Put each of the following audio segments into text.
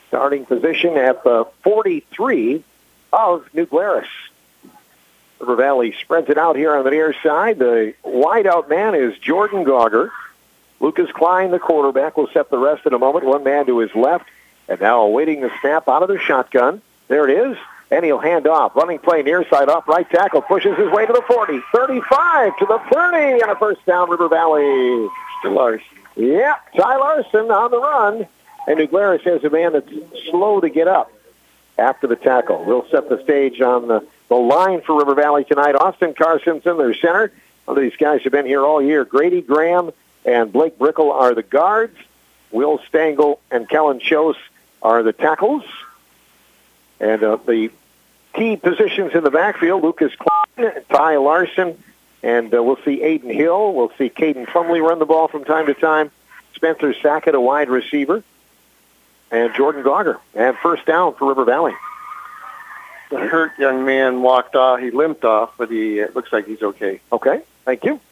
Starting position at the 43 of New Glarus. River Valley spreads it out here on the near side. The wideout man is Jordan Gauger. Lucas Klein, the quarterback, will set the rest in a moment. One man to his left, and now awaiting the snap out of the shotgun. There it is, and he'll hand off. Running play near side off right tackle, pushes his way to the 40, 35 to the 30, and a first down, River Valley. To Larson. Yeah, Ty Larson on the run, and New Glarus has a man that's slow to get up after the tackle. We'll set the stage on the line for River Valley tonight. Austin Carstensen, their center. One of these guys have been here all year. Grady Graham and Blake Brickle are the guards. Will Stengel and Kellen Chose are the tackles. And the key positions in the backfield, Lucas Klein, Ty Larson, and we'll see Aiden Hill. We'll see Caden Plumley run the ball from time to time. Spencer Sackett, a wide receiver. And Jordan Gauger. And first down for River Valley. The hurt young man walked off. He limped off, but it looks like he's okay. Okay, thank you.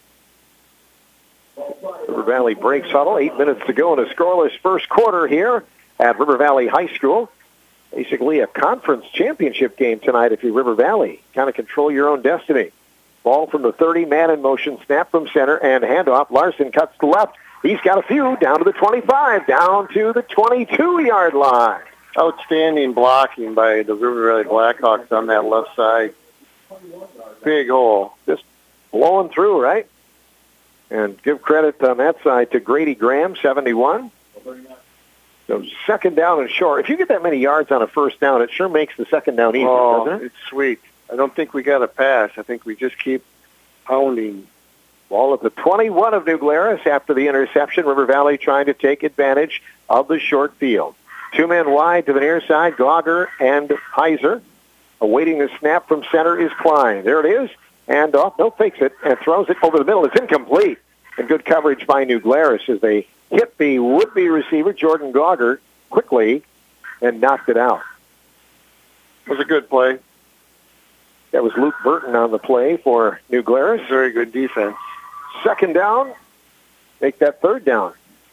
River Valley breaks huddle. 8 minutes to go in a scoreless first quarter here at River Valley High School. Basically a conference championship game tonight if you're River Valley. Kind of control your own destiny. Ball from the 30, man in motion, snap from center, and handoff. Larson cuts to left. He's got a few, down to the 25, down to the 22-yard line. Outstanding blocking by the River Valley Blackhawks on that left side. Big hole. Just blowing through, right? And give credit on that side to Grady Graham, 71. So second down and short. If you get that many yards on a first down, it sure makes the second down easy, doesn't it? It's sweet. I don't think we got a pass. I think we just keep pounding. Ball at the 21 of New Glarus after the interception. River Valley trying to take advantage of the short field. Two men wide to the near side, Gauger and Heiser. Awaiting the snap from center is Klein. There it is. And off, no, fakes it, and throws it over the middle. It's incomplete. And good coverage by New Glarus as they hit the would-be receiver, Jordan Gauger, quickly and knocked it out. It was a good play. That was Luke Burton on the play for New Glarus. Very good defense. Second down. Make that third down.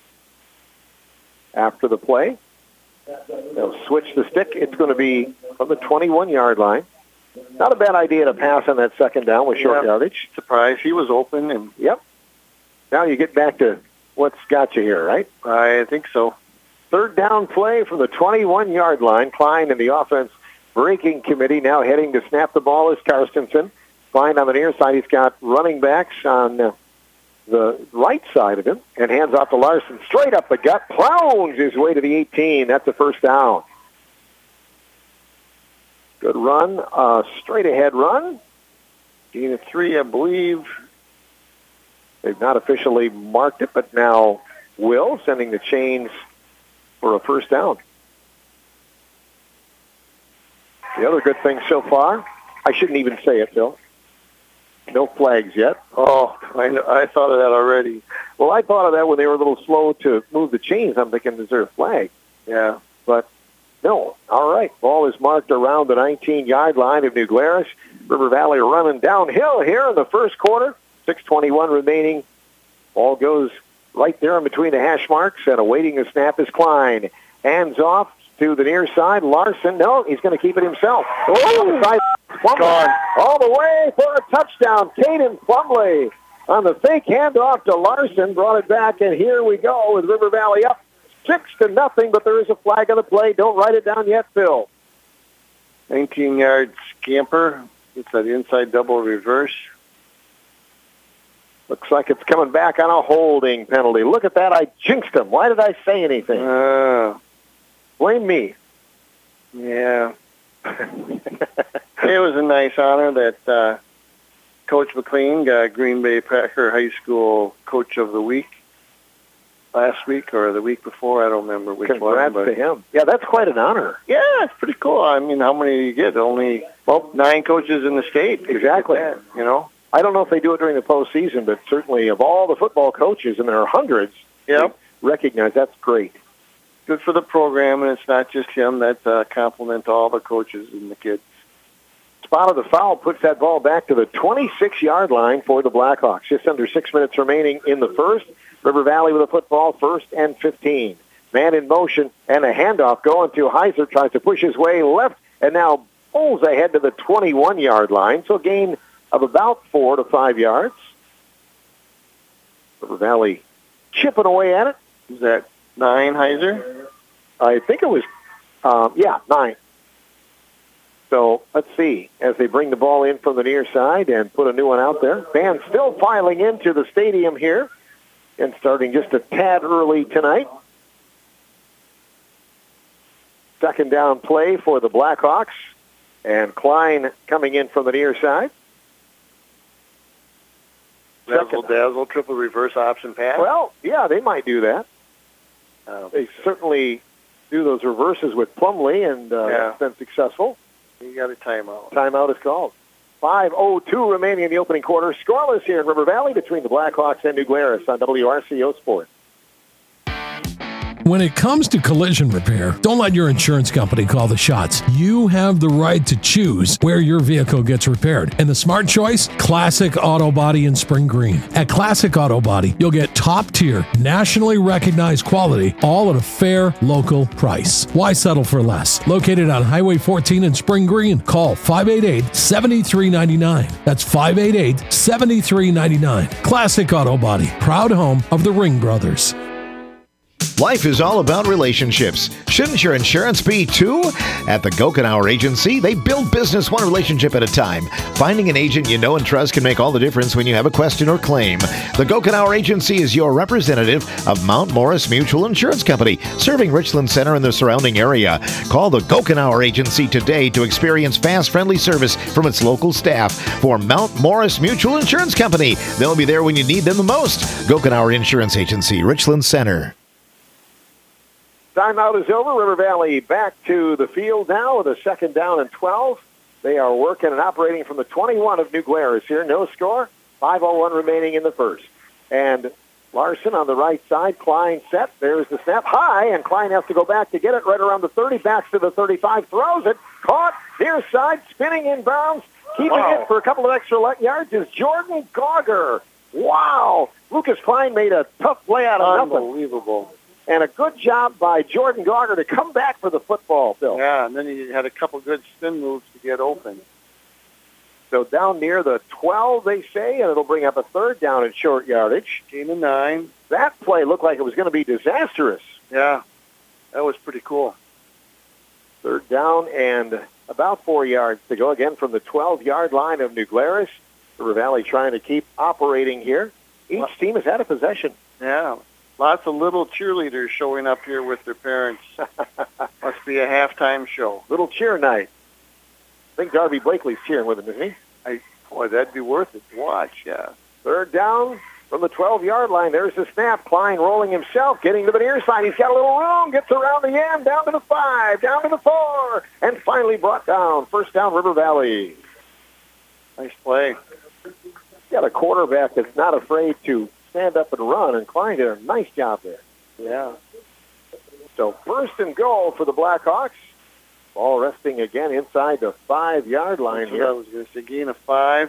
After the play, they'll switch the stick. It's going to be from the 21-yard line. Not a bad idea to pass on that second down with short yardage. Surprise. He was open. And Yep. Now you get back to what's got you here, right? I think so. Third down play from the 21-yard line. Klein and the offense breaking committee now heading to snap the ball is Carstensen. Klein on the near side. He's got running backs on the right side of him and hands off to Larson. Straight up the gut. Plows his way to the 18. That's a first down. Good run. Straight ahead run. Gain of 3, I believe. They've not officially marked it, but now will, sending the chains for a first down. The other good thing so far, I shouldn't even say it, Bill. No flags yet. Oh, I thought of that already. Well, I thought of that when they were a little slow to move the chains. I'm thinking, is there a flag? Yeah. But no. All right. Ball is marked around the 19-yard line of New Glarus. River Valley running downhill here in the first quarter. 6:21 remaining. Ball goes right there in between the hash marks, and awaiting the snap is Klein. Hands off to the near side. Larson, no, he's going to keep it himself. Oh, gone all the way for a touchdown. Caden Plumley on the fake handoff to Larson, brought it back, and here we go with River Valley up 6-0, but there is a flag on the play. Don't write it down yet, Phil. 19-yard scamper. It's an inside double reverse. Looks like it's coming back on a holding penalty. Look at that. I jinxed him. Why did I say anything? Blame me. Yeah. It was a nice honor that Coach McLean got Green Bay Packer High School Coach of the Week last week or the week before. I don't remember which one. Congrats to him. Yeah, that's quite an honor. Yeah, it's pretty cool. I mean, how many do you get? Only 9 coaches in the state. Exactly. That, you know? I don't know if they do it during the postseason, but certainly of all the football coaches, and there are hundreds, recognize that's great. Good for the program, and it's not just him. That's a compliment to all the coaches and the kids. Spot of the foul puts that ball back to the 26-yard line for the Blackhawks. Just under 6 minutes remaining in the first. River Valley with a football, 1st and 15. Man in motion, and a handoff going to Heiser, tries to push his way left, and now pulls ahead to the 21-yard line, so a gain of about 4 to 5 yards. River Valley chipping away at it. Is that 9, Heiser? I think it was, 9. So let's see, as they bring the ball in from the near side and put a new one out there. Fans still filing into the stadium here and starting just a tad early tonight. Second down play for the Blackhawks, and Klein coming in from the near side. Dazzle, triple reverse option pass. Well, yeah, they might do that. They certainly do those reverses with Plumlee, and that's been successful. You got a timeout. Timeout is called. 5:02 remaining in the opening quarter. Scoreless here in River Valley between the Blackhawks and New Glarus on WRCO Sports. When it comes to collision repair, don't let your insurance company call the shots. You have the right to choose where your vehicle gets repaired. And the smart choice? Classic Auto Body in Spring Green. At Classic Auto Body, you'll get top-tier, nationally recognized quality, all at a fair, local price. Why settle for less? Located on Highway 14 in Spring Green. Call 588-7399. That's 588-7399. Classic Auto Body, proud home of the Ring Brothers. Life is all about relationships. Shouldn't your insurance be too? At the Gokenauer Agency, they build business one relationship at a time. Finding an agent you know and trust can make all the difference when you have a question or claim. The Gokenauer Agency is your representative of Mount Morris Mutual Insurance Company, serving Richland Center and the surrounding area. Call the Gokenauer Agency today to experience fast, friendly service from its local staff. For Mount Morris Mutual Insurance Company, they'll be there when you need them the most. Gokenauer Insurance Agency, Richland Center. Timeout is over. River Valley back to the field now with a second down and 12. They are working and operating from the 21 of New Glarus here. No score. 5:01 remaining in the first. And Larson on the right side. Klein set. There's the snap. High, and Klein has to go back to get it right around the 30. Backs to the 35. Throws it. Caught. Near side. Spinning inbounds. Keeping it for a couple of extra yards is Jordan Gauger. Wow. Lucas Klein made a tough play out of nothing. Unbelievable. And a good job by Jordan Gauger to come back for the football, Phil. Yeah, and then he had a couple good spin moves to get open. So down near the 12, they say, and it'll bring up a third down in short yardage. Gain of 9. That play looked like it was going to be disastrous. Yeah, that was pretty cool. Third down and about 4 yards to go, again from the 12-yard line of New Glarus. River Valley trying to keep operating here. Each team has had a possession. Yeah. Lots of little cheerleaders showing up here with their parents. Must be a halftime show. Little cheer night. I think Darby Blakely's cheering with him, isn't he? Boy, that'd be worth it to watch, yeah. Third down from the 12-yard line. There's the snap. Klein rolling himself, getting to the near side. He's got a little room, gets around the end, down to the 5, down to the 4, and finally brought down. First down, River Valley. Nice play. Got a quarterback that's not afraid to stand up and run, and Klein did a nice job there. Yeah. So first and goal for the Blackhawks. Ball resting again inside the 5-yard line here. I was going to say gain of 5.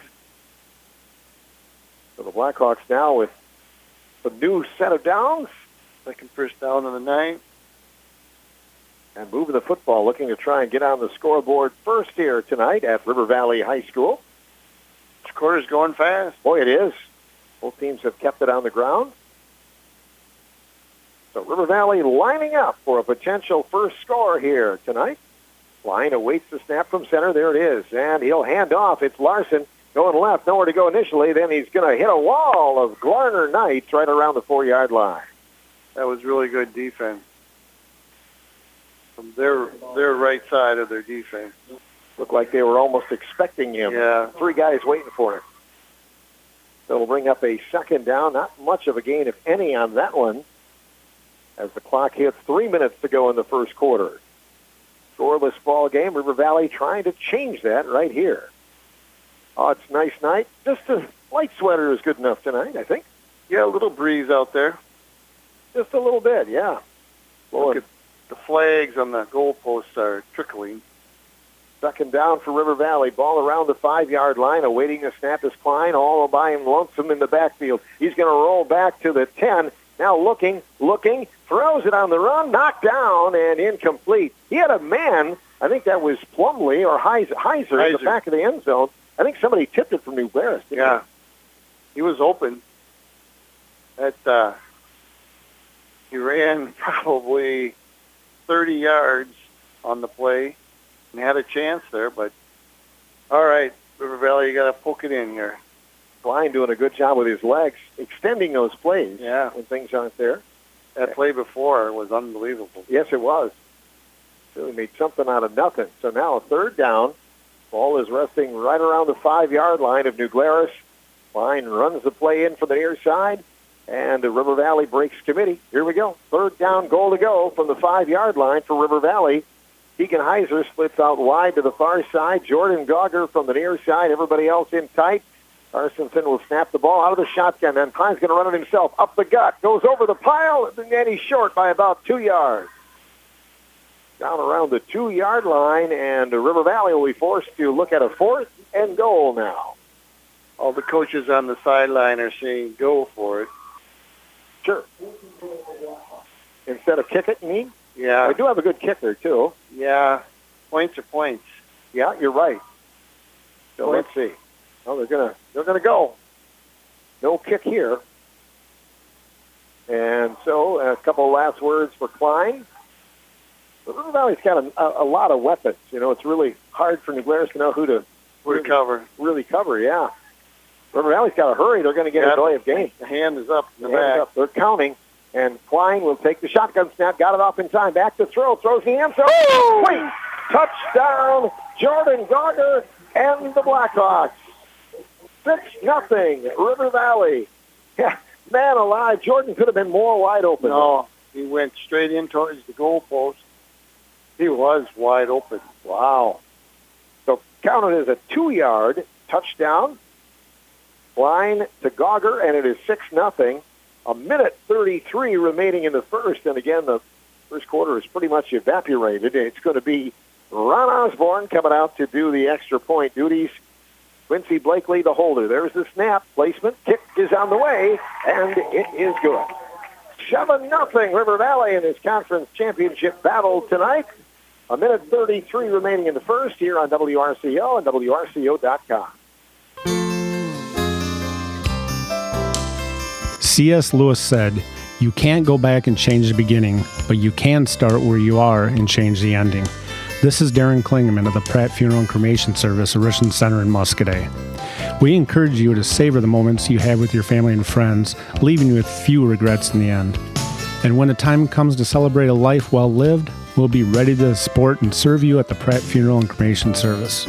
So the Blackhawks now with a new set of downs. Second first down on the 9. And moving the football, looking to try and get on the scoreboard first here tonight at River Valley High School. This quarter's going fast. Boy, it is. Both teams have kept it on the ground. So River Valley lining up for a potential first score here tonight. Klein awaits the snap from center. There it is. And he'll hand off. It's Larson going left. Nowhere to go initially. Then he's going to hit a wall of Glarner Knights right around the 4-yard line. That was really good defense from their right side of their defense. Looked like they were almost expecting him. Yeah. 3 guys waiting for him. That'll bring up a second down. Not much of a gain, if any, on that one, as the clock hits 3 minutes to go in the first quarter. Scoreless ball game. River Valley trying to change that right here. Oh, it's a nice night. Just a light sweater is good enough tonight, I think. Yeah, a little breeze out there. Just a little bit, yeah. Look at the flags on the goalposts are trickling. Second down for River Valley. Ball around the 5-yard line. Awaiting the snap is Klein all by him lonesome in the backfield. He's going to roll back to the 10. Now looking, throws it on the run, knocked down and incomplete. He had a man, I think that was Plumley or Heiser at the back of the end zone. I think somebody tipped it from New Glarus. Yeah. He was open. He ran probably 30 yards on the play and had a chance there, but all right, River Valley, you got to poke it in here. Klein doing a good job with his legs, extending those plays when things aren't there. That play before was unbelievable. Yes, it was. Really made something out of nothing. So now a third down. Ball is resting right around the 5-yard line of New Glarus. Klein runs the play in from the near side, and the River Valley breaks committee. Here we go. Third down, goal to go from the 5-yard line for River Valley. Deacon Heiser splits out wide to the far side. Jordan Gauger from the near side. Everybody else in tight. Carsonson will snap the ball out of the shotgun, and Klein's going to run it himself. Up the gut. Goes over the pile, and he's short by about 2 yards. Down around the 2-yard line, and River Valley will be forced to look at a 4th and goal now. All the coaches on the sideline are saying go for it. Sure. Instead of kick it, you mean? Yeah. We do have a good kicker, too. Yeah. Points are points. Yeah, you're right. So let's see. Oh, they're gonna go. No kick here. And so a couple of last words for Klein. The River Valley's got a lot of weapons. You know, it's really hard for New Glarus to know who to cover. Really cover, yeah. River Valley's got to hurry. They're going to get a delay of game. The hand is up in the back. They're counting. And Klein will take the shotgun snap. Got it off in time. Back to throw. Throws the end zone. Wait. Touchdown, Jordan Gauger and the Blackhawks. 6-0, River Valley. Yeah, man alive, Jordan could have been more wide open. No, he went straight in towards the goalpost. He was wide open. Wow. So counted as a 2-yard touchdown. Line to Gauger, and it is 6-0. 1:33 remaining in the first, and again, the first quarter is pretty much evaporated. It's going to be Ron Osborne coming out to do the extra point duties. Quincy Blakely, the holder. There's the snap. Placement. Kick is on the way, and it is good. 7-0 River Valley in this conference championship battle tonight. 1:33 remaining in the first here on WRCO and WRCO.com. C.S. Lewis said, "You can't go back and change the beginning, but you can start where you are and change the ending." This is Darren Klingeman of the Pratt Funeral and Cremation Service, Richland Center in Muscadet. We encourage you to savor the moments you have with your family and friends, leaving you with few regrets in the end. And when the time comes to celebrate a life well lived, we'll be ready to support and serve you at the Pratt Funeral and Cremation Service.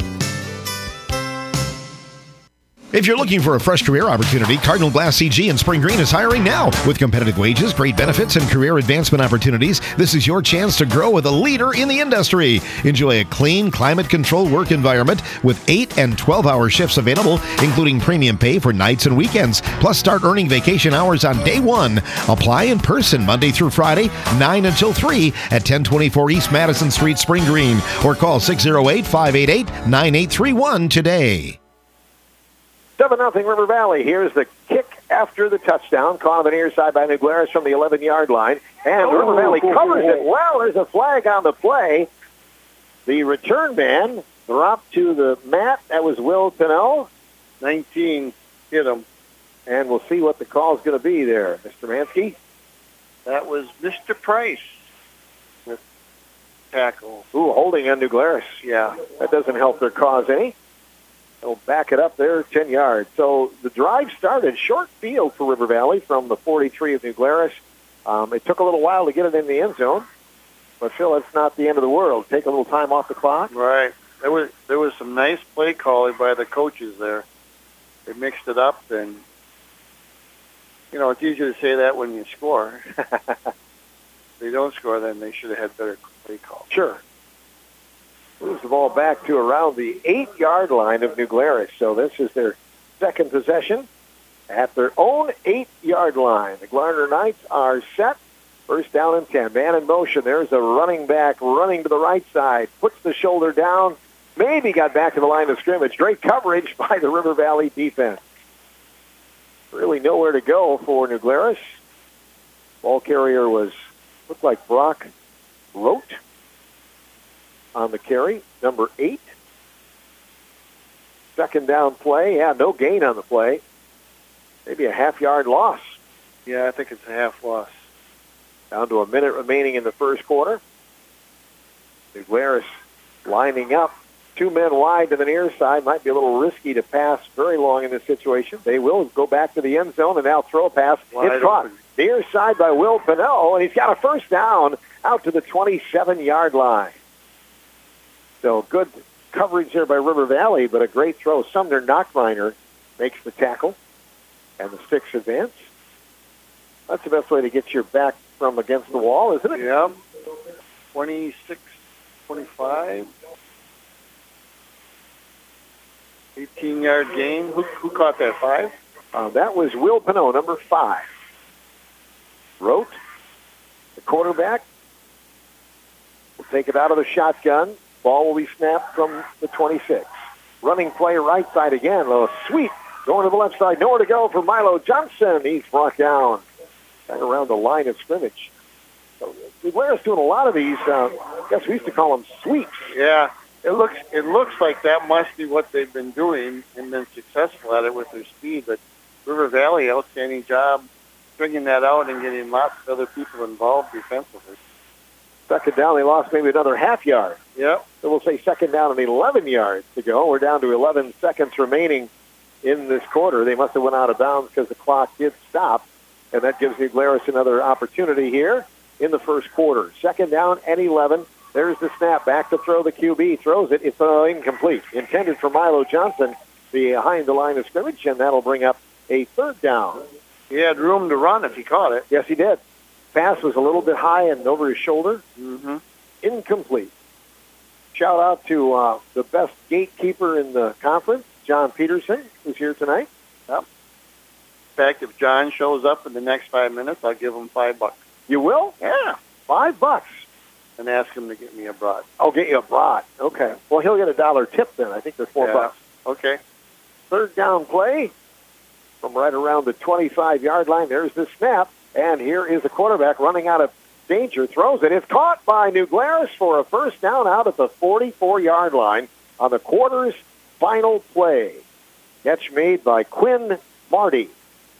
If you're looking for a fresh career opportunity, Cardinal Glass CG in Spring Green is hiring now. With competitive wages, great benefits, and career advancement opportunities, this is your chance to grow with a leader in the industry. Enjoy a clean, climate-controlled work environment with 8 and 12-hour shifts available, including premium pay for nights and weekends. Plus, start earning vacation hours on day 1. Apply in person Monday through Friday, 9 until 3 at 1024 East Madison Street, Spring Green, or call 608-588-9831 today. 7-0 River Valley. Here's the kick after the touchdown. Caught on the near side by New Glarus from the 11-yard line. And River Valley covers it well. There's a flag on the play. The return man dropped to the mat. That was Will Pinnell. 19 hit him. And we'll see what the call is going to be there. Mr. Mansky? That was Mr. Price with tackle. Ooh, holding on New Glarus. Yeah. That doesn't help their cause any. They'll back it up there 10 yards. So the drive started short field for River Valley from the 43 of New Glarus. It took a little while to get it in the end zone. But, Phil, it's not the end of the world. Take a little time off the clock. Right. There was some nice play calling by the coaches there. They mixed it up, and, you know, it's easy to say that when you score. If they don't score, then they should have had better play calls. Sure. Moves the ball back to around the 8-yard line of New Glarus. So this is their second possession at their own 8-yard line. The Glarner Knights are set. First down and 10. Man in motion. There's a running back running to the right side. Puts the shoulder down. Maybe got back to the line of scrimmage. Great coverage by the River Valley defense. Really nowhere to go for New Glarus. Ball carrier looked like Brock Rote on the carry, number 8. Second down play. Yeah, no gain on the play. Maybe a half-yard loss. Yeah, I think it's a half loss. Down to a minute remaining in the first quarter. New Glarus lining up. 2 men wide to the near side. Might be a little risky to pass very long in this situation. They will go back to the end zone and now throw a pass. It's caught. Near side by Will Pinnell, and he's got a first down out to the 27-yard line. So good coverage there by River Valley, but a great throw. Sumner Knockminer makes the tackle, and the Sticks advance. That's the best way to get your back from against the wall, isn't it? Yeah. 26-25. 18-yard gain. Who caught that, 5? That was Will Pinnell, number 5. Rote, the quarterback, will take it out of the shotgun. Ball will be snapped from the 26. Running play right side again. A sweep going to the left side. Nowhere to go for Milo Johnson. He's brought down right around the line of scrimmage. So Glarus doing a lot of these. I guess we used to call them sweeps. Yeah, it looks like that must be what they've been doing and been successful at it with their speed. But River Valley, outstanding job bringing that out and getting lots of other people involved defensively. Second down, they lost maybe another half yard. Yep. So we'll say second down and 11 yards to go. We're down to 11 seconds remaining in this quarter. They must have went out of bounds because the clock did stop, and that gives New Glarus another opportunity here in the first quarter. Second down and 11. There's the snap. Back to throw. The QB throws it. It's incomplete. Intended for Milo Johnson behind the line of scrimmage, and that'll bring up a third down. He had room to run if he caught it. Yes, he did. Pass was a little bit high and over his shoulder. Mm-hmm. Incomplete. Shout out to the best gatekeeper in the conference, John Peterson, who's here tonight. Yep. In fact, if John shows up in the next 5 minutes, I'll give him $5. You will? Yeah. $5. And ask him to get me a brat. I'll get you a brat. Okay. Well, he'll get a $1 tip then. I think there's $4. Okay. Third down play from right around the 25-yard line. There's the snap. And here is the quarterback running out of danger. Throws it. It's caught by New Glarus for a first down out at the 44-yard line on the quarter's final play. Catch made by Quinn Marty.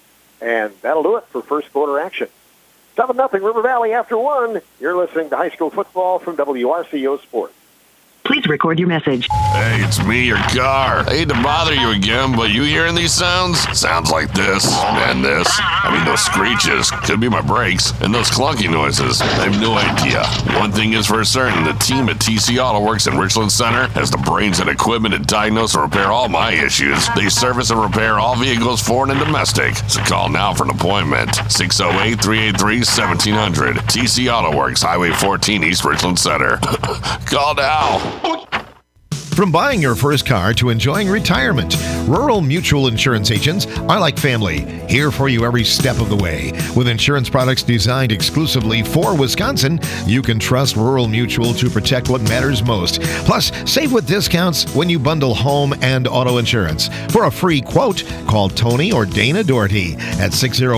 And that'll do it for first quarter action. 7-0 River Valley after 1. You're listening to high school football from WRCO Sports. Please record your message. Hey, it's me, your car. I hate to bother you again, but you hearing these sounds? Sounds like this and this. I mean, those screeches. Could be my brakes. And those clunky noises. I have no idea. One thing is for certain, the team at TC Auto Works in Richland Center has the brains and equipment to diagnose and repair all my issues. They service and repair all vehicles, foreign and domestic. So call now for an appointment. 608-383-1700. TC Auto Works, Highway 14, East Richland Center. Call now. From buying your first car to enjoying retirement, Rural Mutual Insurance agents are like family, here for you every step of the way. With insurance products designed exclusively for Wisconsin, you can trust Rural Mutual to protect what matters most. Plus, save with discounts when you bundle home and auto insurance. For a free quote, call Tony or Dana Doherty at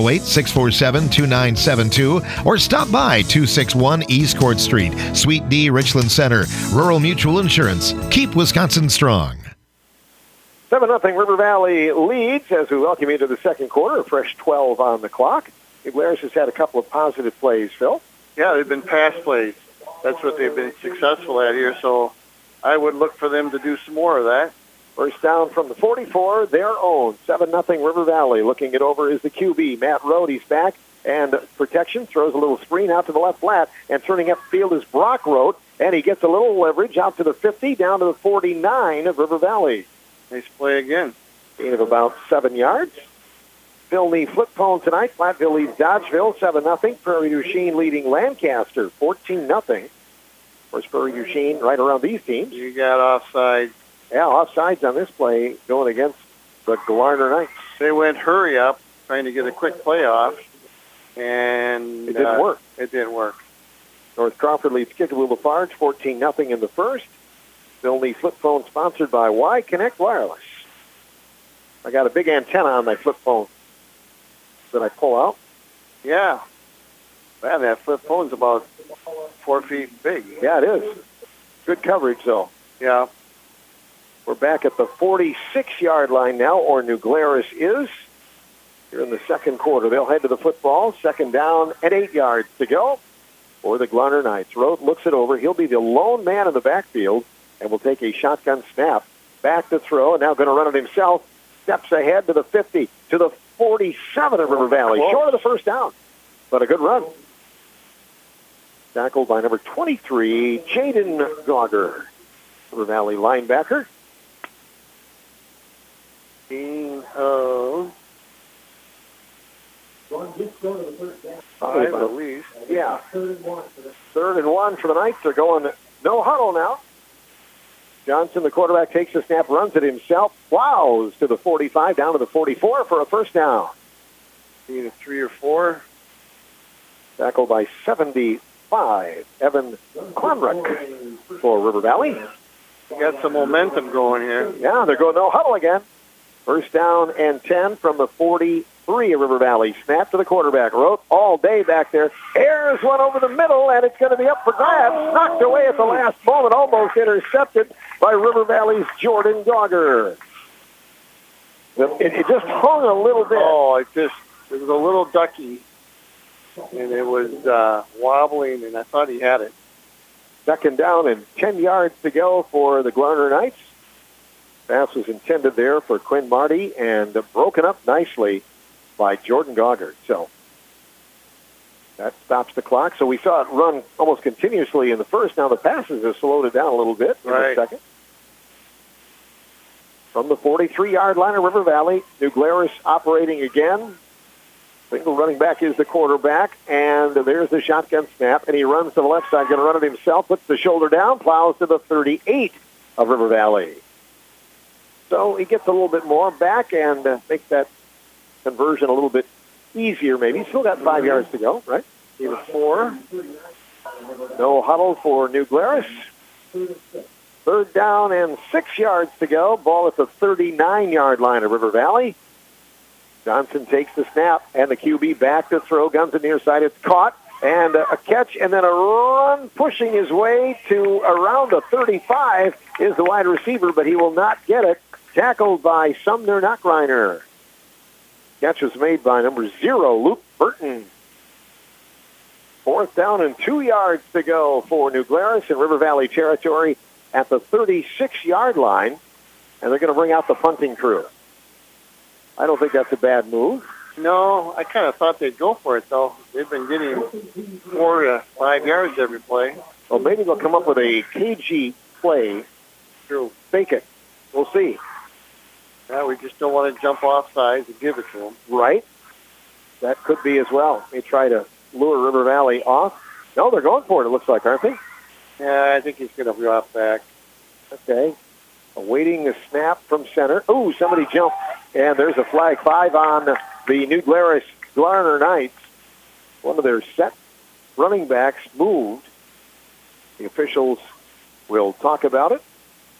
608-647-2972 or stop by 261 East Court Street, Suite D, Richland Center. Rural Mutual Insurance. Keep Wisconsin strong. 7-0 River Valley leads as we welcome you to the second quarter. A fresh 12 on the clock. Glarus has had a couple of positive plays, Phil. Yeah, they've been pass plays. That's what they've been successful at here, so I would look for them to do some more of that. First down from the 44, their own. 7-0 River Valley. Looking it over is the QB, Matt Rode. He's back, and protection, throws a little screen out to the left flat, and turning upfield is Brock Rode. And he gets a little leverage out to the 50, down to the 49 of River Valley. Nice play again. Gain of about 7 yards. Philney flip phone tonight. Platteville leads Dodgeville 7-0. Prairie du Chien leading Lancaster 14-0. Of course, Prairie du Chien right around these teams. You got offside. Yeah, offsides on this play going against the Glarner Knights. They went hurry up, trying to get a quick playoff, and it didn't work. It didn't work. North Crawford leads Kitchener Lafarge 14-0 in the first. Philney flip phone sponsored by Y Connect Wireless. I got a big antenna on my flip phone that I pull out. Yeah. Man, that flip phone's about 4 feet big. Yeah, it is. Good coverage, though. Yeah. We're back at the 46-yard line now, or New Glarus is. Here in the second quarter, they'll head to the football. Second down and 8 yards to go for the Glarner Knights. Roth looks it over. He'll be the lone man in the backfield and will take a shotgun snap. Back to throw, and now going to run it himself. Steps ahead to the 50, to the 47 of River Valley. Short of the first down, but a good run. Tackled by number 23, Jaden Gauger, River Valley linebacker. Five at least. Yeah. Third and one for the Knights. They're going no huddle now. Johnson, the quarterback, takes the snap, runs it himself, plows to the 45, down to the 44 for a first down. Need a 3 or 4. Tackled by 75, Evan Conrick for River Valley. Got some momentum going here. Yeah, they're going no huddle again. First down and 10 from the 43 of River Valley. Snap to the quarterback. Roth all day back there. Airs one over the middle, and it's going to be up for grabs. Knocked away at the last moment, almost intercepted by River Valley's Jordan Gauger. It just hung a little bit. Oh, it was a little ducky, and it was wobbling, and I thought he had it. Second down and 10 yards to go for the Glarner Knights. Pass was intended there for Quinn Marty and broken up nicely by Jordan Gauger. So that stops the clock. So we saw it run almost continuously in the first. Now the passes have slowed it down a little bit in the second. From the 43-yard line of River Valley, New Glarus operating again. Single running back is the quarterback, and there's the shotgun snap, and he runs to the left side, going to run it himself, puts the shoulder down, plows to the 38 of River Valley. So he gets a little bit more back and makes that conversion a little bit easier maybe. He's still got 5 yards to go, right? Either 4. No huddle for New Glarus. Third down and 6 yards to go. Ball at the 39-yard line of River Valley. Johnson takes the snap, and the QB back to throw. Guns it near side. It's caught, and a catch, and then a run pushing his way to around the 35 is the wide receiver, but he will not get it. Tackled by Sumner Knockreiner. Catch was made by number 0, Luke Burton. Fourth down and 2 yards to go for New Glarus in River Valley territory at the 36-yard line, and they're going to bring out the punting crew. I don't think that's a bad move. No, I kind of thought they'd go for it, though. They've been getting 4 to 5 yards every play. Well, maybe they'll come up with a cagey play. True. Fake it. We'll see. Yeah, we just don't want to jump off sides and give it to them. Right. That could be as well. They try to lure River Valley off. No, they're going for it, it looks like, aren't they? Yeah, I think he's going to drop back. Okay. Awaiting the snap from center. Ooh, somebody jumped. And there's a flag. 5 on the New Glarus Glarner Knights. One of their set running backs moved. The officials will talk about it.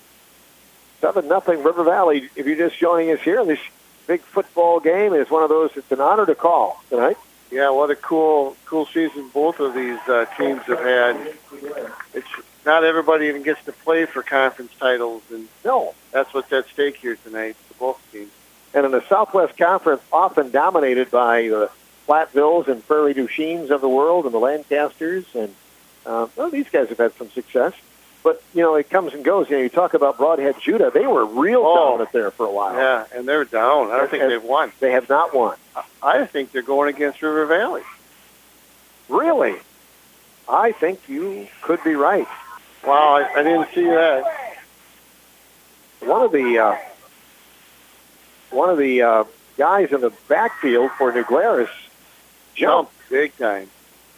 7-0 River Valley. If you're just joining us here, this big football game is one of those it's an honor to call tonight. Yeah, what a cool season both of these teams have had. It's not everybody even gets to play for conference titles, and no, that's what's at stake here tonight for both teams. And in the Southwest Conference, often dominated by the Platteville's and Prairie du Chines of the world and the Lancasters, and well, these guys have had some success. But, you know, it comes and goes. You know, you talk about Broadhead Judah. They were real dominant there for a while. Yeah, and they're down. I don't think they've won. They have not won. I think they're going against River Valley. Really? I think you could be right. Wow, I didn't see that. One of the guys in the backfield for New Glarus jumped big time.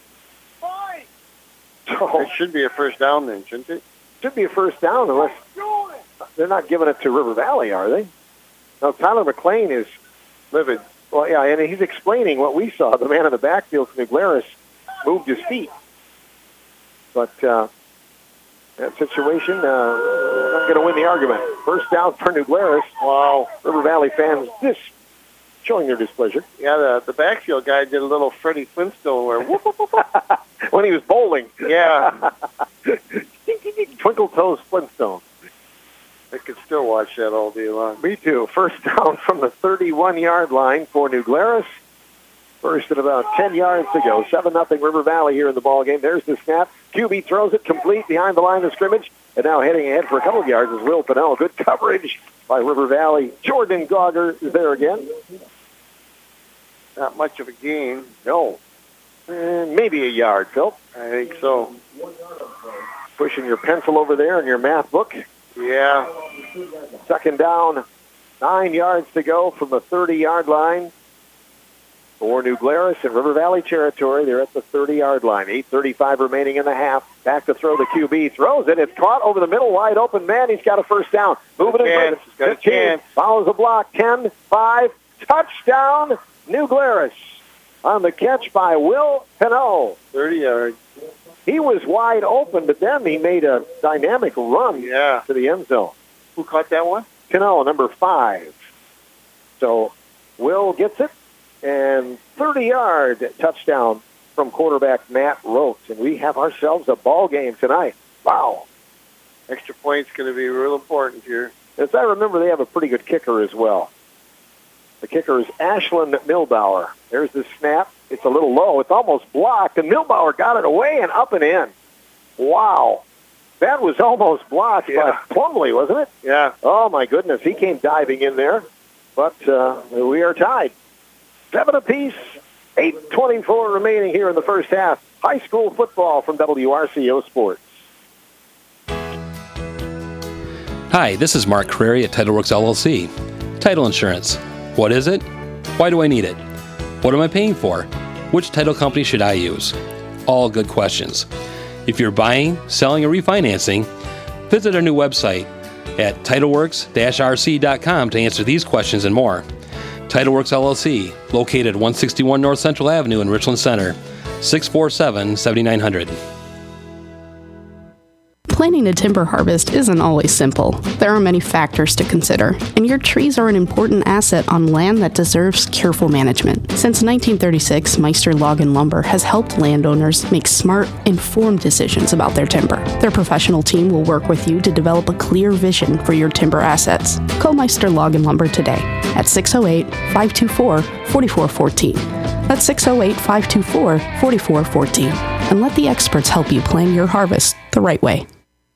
So it should be a first down then, shouldn't it? Should be a first down unless they're not giving it to River Valley, are they? Now, Tyler McLean is livid. Well, yeah, and he's explaining what we saw. The man in the backfield for New Glarus moved his feet. But that situation, not going to win the argument. First down for New Glarus. Wow. River Valley fans showing their displeasure. Yeah, the backfield guy did a little Freddie Flintstone where whoop, whoop, whoop, whoop. When he was bowling. Yeah. Twinkle Toes Flintstone. I could still watch that all day long. Me too. First down from the 31-yard line for New Glarus. First and about 10 yards to go. 7-0 River Valley here in the ball game. There's the snap. QB throws it complete behind the line of scrimmage. And now heading ahead for a couple of yards is Will Pinnell. Good coverage by River Valley. Jordan Gauger is there again. Not much of a gain. No. Maybe a yard, Phil. I think so. Pushing your pencil over there in your math book. Yeah. Second down, 9 yards to go from the 30-yard line for New Glarus in River Valley territory. They're at the 30-yard line. 8:35 remaining in the half. Back to throw the QB. Throws it. It's caught over the middle. Wide open man. He's got a first down. Moving in. He's got a chance. Follows the block. 10-5. Touchdown, New Glarus. On the catch by Will Pinnell. 30 yards. He was wide open, but then he made a dynamic run to the end zone. Who caught that one? Pinnell, number 5. So Will gets it, and 30-yard touchdown from quarterback Matt Rotes. And we have ourselves a ball game tonight. Wow. Extra point's going to be real important here. As I remember, they have a pretty good kicker as well. The kicker is Ashlyn Milbauer. There's the snap. It's a little low. It's almost blocked, and Milbauer got it away and up and in. Wow. That was almost blocked by Plumley, wasn't it? Yeah. Oh, my goodness. He came diving in there. But we are tied. 7 apiece. 8:24 remaining here in the first half. High school football from WRCO Sports. Hi, this is Mark Crary at TitleWorks LLC. Title insurance. What is it? Why do I need it? What am I paying for? Which title company should I use? All good questions. If you're buying, selling, or refinancing, visit our new website at titleworks-rc.com to answer these questions and more. TitleWorks LLC, located 161 North Central Avenue in Richland Center, 647-7900. Planning a timber harvest isn't always simple. There are many factors to consider, and your trees are an important asset on land that deserves careful management. Since 1936, Meister Log and Lumber has helped landowners make smart, informed decisions about their timber. Their professional team will work with you to develop a clear vision for your timber assets. Call Meister Log and Lumber today at 608-524-4414. That's 608-524-4414. And let the experts help you plan your harvest the right way.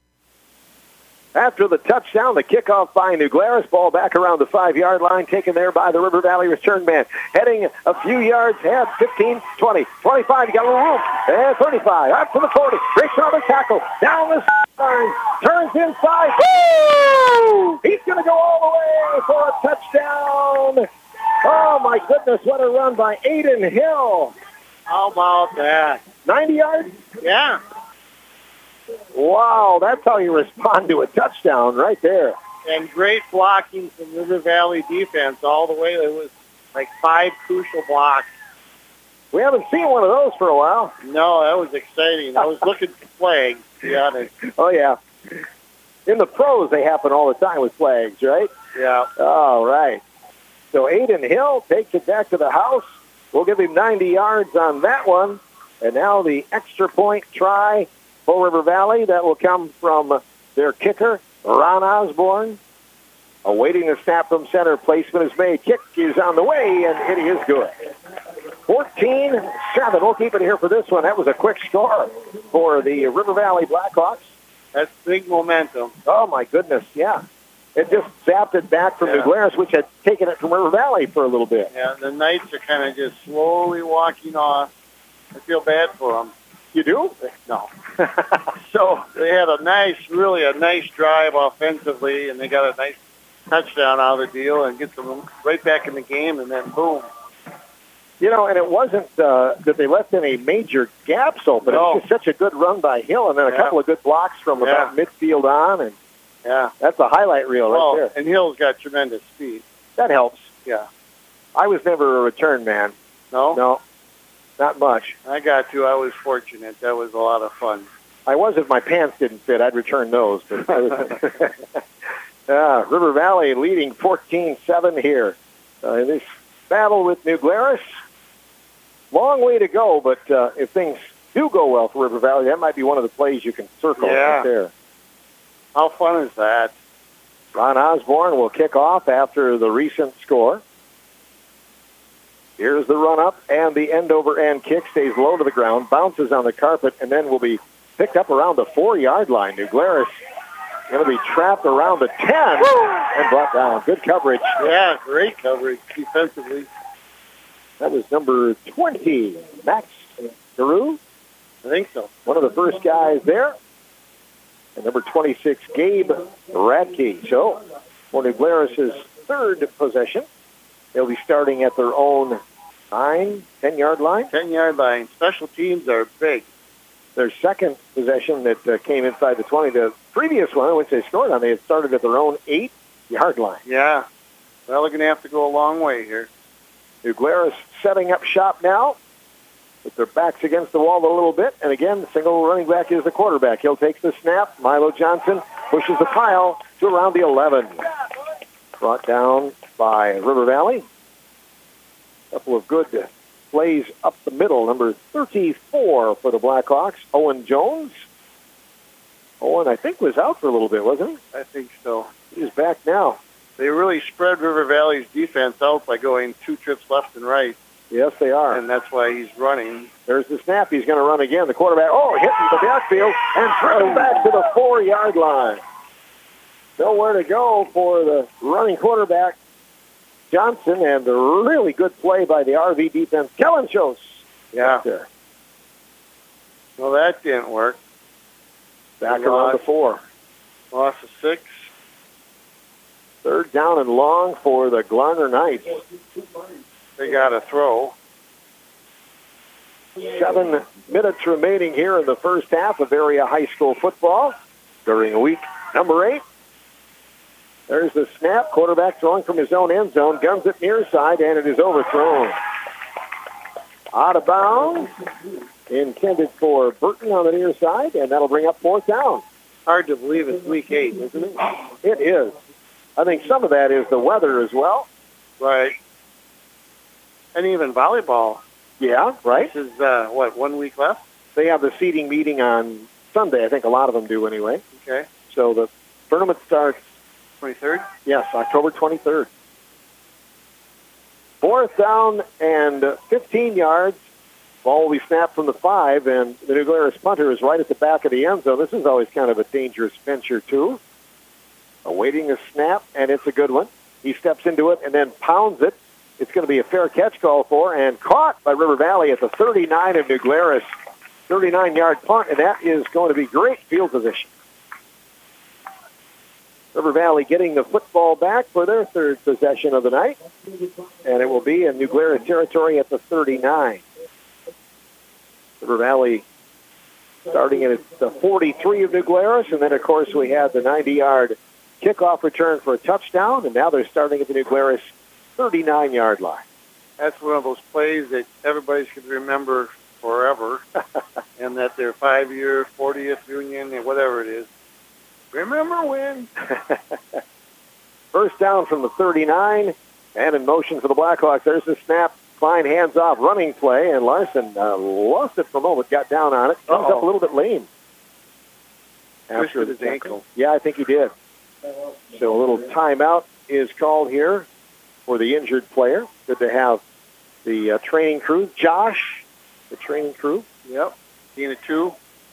After the touchdown, the kickoff by New Glarus, ball back around the 5-yard line, taken there by the River Valley return man. Heading a few yards ahead, 15, 20, 25, you got a little room, and 35, up to the 40, breaks another tackle, down the line, turns inside, woo! He's going to go all the way for a touchdown. Oh, my goodness, what a run by Aiden Hill. How about that? 90 yards? Yeah. Wow, that's how you respond to a touchdown right there. And great blocking from River Valley defense all the way. It was like 5 crucial blocks. We haven't seen one of those for a while. No, that was exciting. I was looking for flags, to be honest. Oh, yeah. In the pros, they happen all the time with flags, right? Yeah. All right. So Aiden Hill takes it back to the house. We'll give him 90 yards on that one. And now the extra point try for River Valley. That will come from their kicker, Ron Osborne. Awaiting the snap from center. Placement is made. Kick is on the way, and it is good. 14-7. We'll keep it here for this one. That was a quick score for the River Valley Blackhawks. That's big momentum. Oh, my goodness, yeah. It just zapped it back from New Glarus, which had taken it from River Valley for a little bit. Yeah, the Knights are kind of just slowly walking off. I feel bad for them. You do? No. So they had really a nice drive offensively, and they got a nice touchdown out of the deal and gets them right back in the game, and then boom. You know, and it wasn't that they left any major gaps open. No. It was just such a good run by Hill, and then a couple of good blocks from about midfield on, and that's a highlight reel right there. And Hill's got tremendous speed. That helps. Yeah. I was never a return man. No? No, not much. I got to. I was fortunate. That was a lot of fun. I was if my pants didn't fit. I'd return those. But River Valley leading 14-7 here. This battle with New Glarus. Long way to go, but if things do go well for River Valley, that might be one of the plays you can circle right there. How fun is that? Ron Osborne will kick off after the recent score. Here's the run-up, and the end-over-end kick stays low to the ground, bounces on the carpet, and then will be picked up around the 4-yard line. New Glarus going to be trapped around the 10 and brought down. Good coverage. Yeah, great coverage defensively. That was number 20, Max Giroux. I think so. One of the first guys there. And number 26, Gabe Radke. So, for New Glarus' third possession, they'll be starting at their own 10-yard line. 10-yard line. Special teams are big. Their second possession that came inside the 20, the previous one, which they scored on, they had started at their own 8-yard line. Yeah. Well, they're going to have to go a long way here. New Glarus setting up shop now with their backs against the wall a little bit. And again, the single running back is the quarterback. He'll take the snap. Milo Johnson pushes the pile to around the 11. Brought down by River Valley. A couple of good plays up the middle. Number 34 for the Blackhawks, Owen Jones. Owen, I think, was out for a little bit, wasn't he? I think so. He's back now. They really spread River Valley's defense out by going 2 trips left and right. Yes, they are. And that's why he's running. There's the snap. He's going to run again. The quarterback, hitting the backfield and driven back to the 4-yard line. Nowhere to go for the running quarterback, Johnson, and the really good play by the RV defense, Kellen Schultz. Yeah. There. Well, that didn't work. Back around the 4. Loss of 6. Third down and long for the Glarner Knights. They got to throw. 7 minutes remaining here in the first half of area high school football during week number 8. There's the snap. Quarterback throwing from his own end zone. Guns it near side, and it is overthrown. Out of bounds. Intended for Burton on the near side, and that'll bring up 4th down. Hard to believe it's week 8, isn't it? It is. I think some of that is the weather as well. Right. And even volleyball. Yeah, right. This is, 1 week left? They have the seeding meeting on Sunday. I think a lot of them do anyway. Okay. So the tournament starts 23rd? Yes, October 23rd. 4th down and 15 yards. Ball will be snapped from the 5, and the New Glarus punter is right at the back of the end zone. This is always kind of a dangerous venture, too. Awaiting a snap, and it's a good one. He steps into it and then pounds it. It's going to be a fair catch call for, and caught by River Valley at the 39 of New Glarus. 39-yard punt, and that is going to be great field position. River Valley getting the football back for their third possession of the night, and it will be in New Glarus territory at the 39. River Valley starting at the 43 of New Glarus, and then, of course, we had the 90-yard kickoff return for a touchdown, and now they're starting at the New Glarus 39-yard line. That's one of those plays that everybody's going to remember forever, and that their 5-year, 40th union, and whatever it is. Remember when? First down from the 39, and in motion for the Blackhawks. There's the snap. Fine hands-off running play, and Larson lost it for a moment, got down on it. Comes up a little bit lame. Twisted his ankle. Yeah, I think he did. So a little timeout is called here for the injured player. Good to have the training crew. Josh, the training crew. Yep. Being a 2.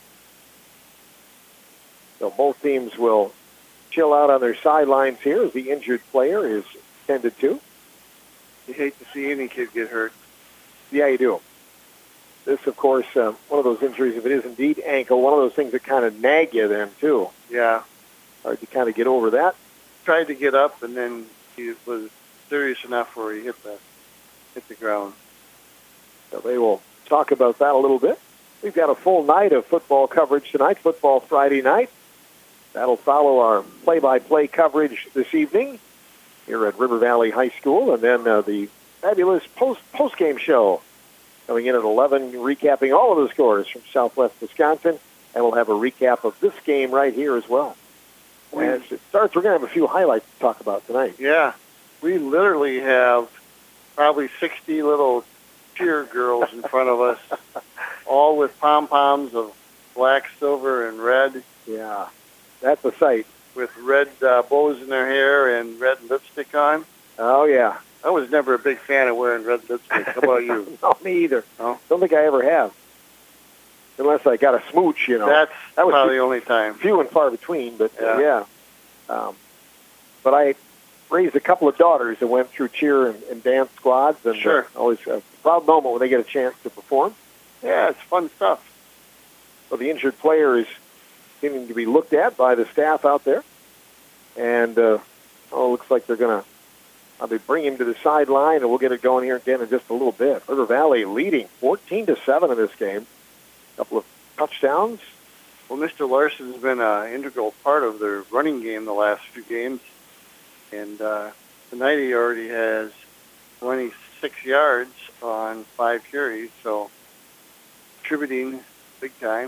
So both teams will chill out on their sidelines here as the injured player is tended to. You hate to see any kid get hurt. Yeah, you do. This, of course, one of those injuries, if it is indeed ankle, one of those things that kind of nag you then, too. Yeah. Hard to kind of get over that. Tried to get up, and then he was serious enough where he hit the ground. So they will talk about that a little bit. We've got a full night of football coverage tonight, Football Friday night. That'll follow our play-by-play coverage this evening here at River Valley High School, and then the fabulous post-game show coming in at 11, recapping all of the scores from Southwest Wisconsin, and we'll have a recap of this game right here as well. As it starts, we're going to have a few highlights to talk about tonight. Yeah. We literally have probably 60 little cheer girls in front of us, all with pom-poms of black, silver, and red. Yeah, that's a sight. With red bows in their hair and red lipstick on. Oh, yeah. I was never a big fan of wearing red lipstick. How about you? No, me either. No? Don't think I ever have. Unless I got a smooch, you know. That was probably few, the only time. Few and far between, but yeah. But I raised a couple of daughters that went through cheer and dance squads, and sure. Always a proud moment when they get a chance to perform. Yeah, it's fun stuff. So the injured player is seeming to be looked at by the staff out there, and looks like they're going to probably bring him to the sideline, and we'll get it going here again in just a little bit. River Valley leading 14-7 in this game. A couple of touchdowns. Well, Mr. Larson has been an integral part of their running game the last few games. And tonight he already has 26 yards on 5 carries, so contributing big time.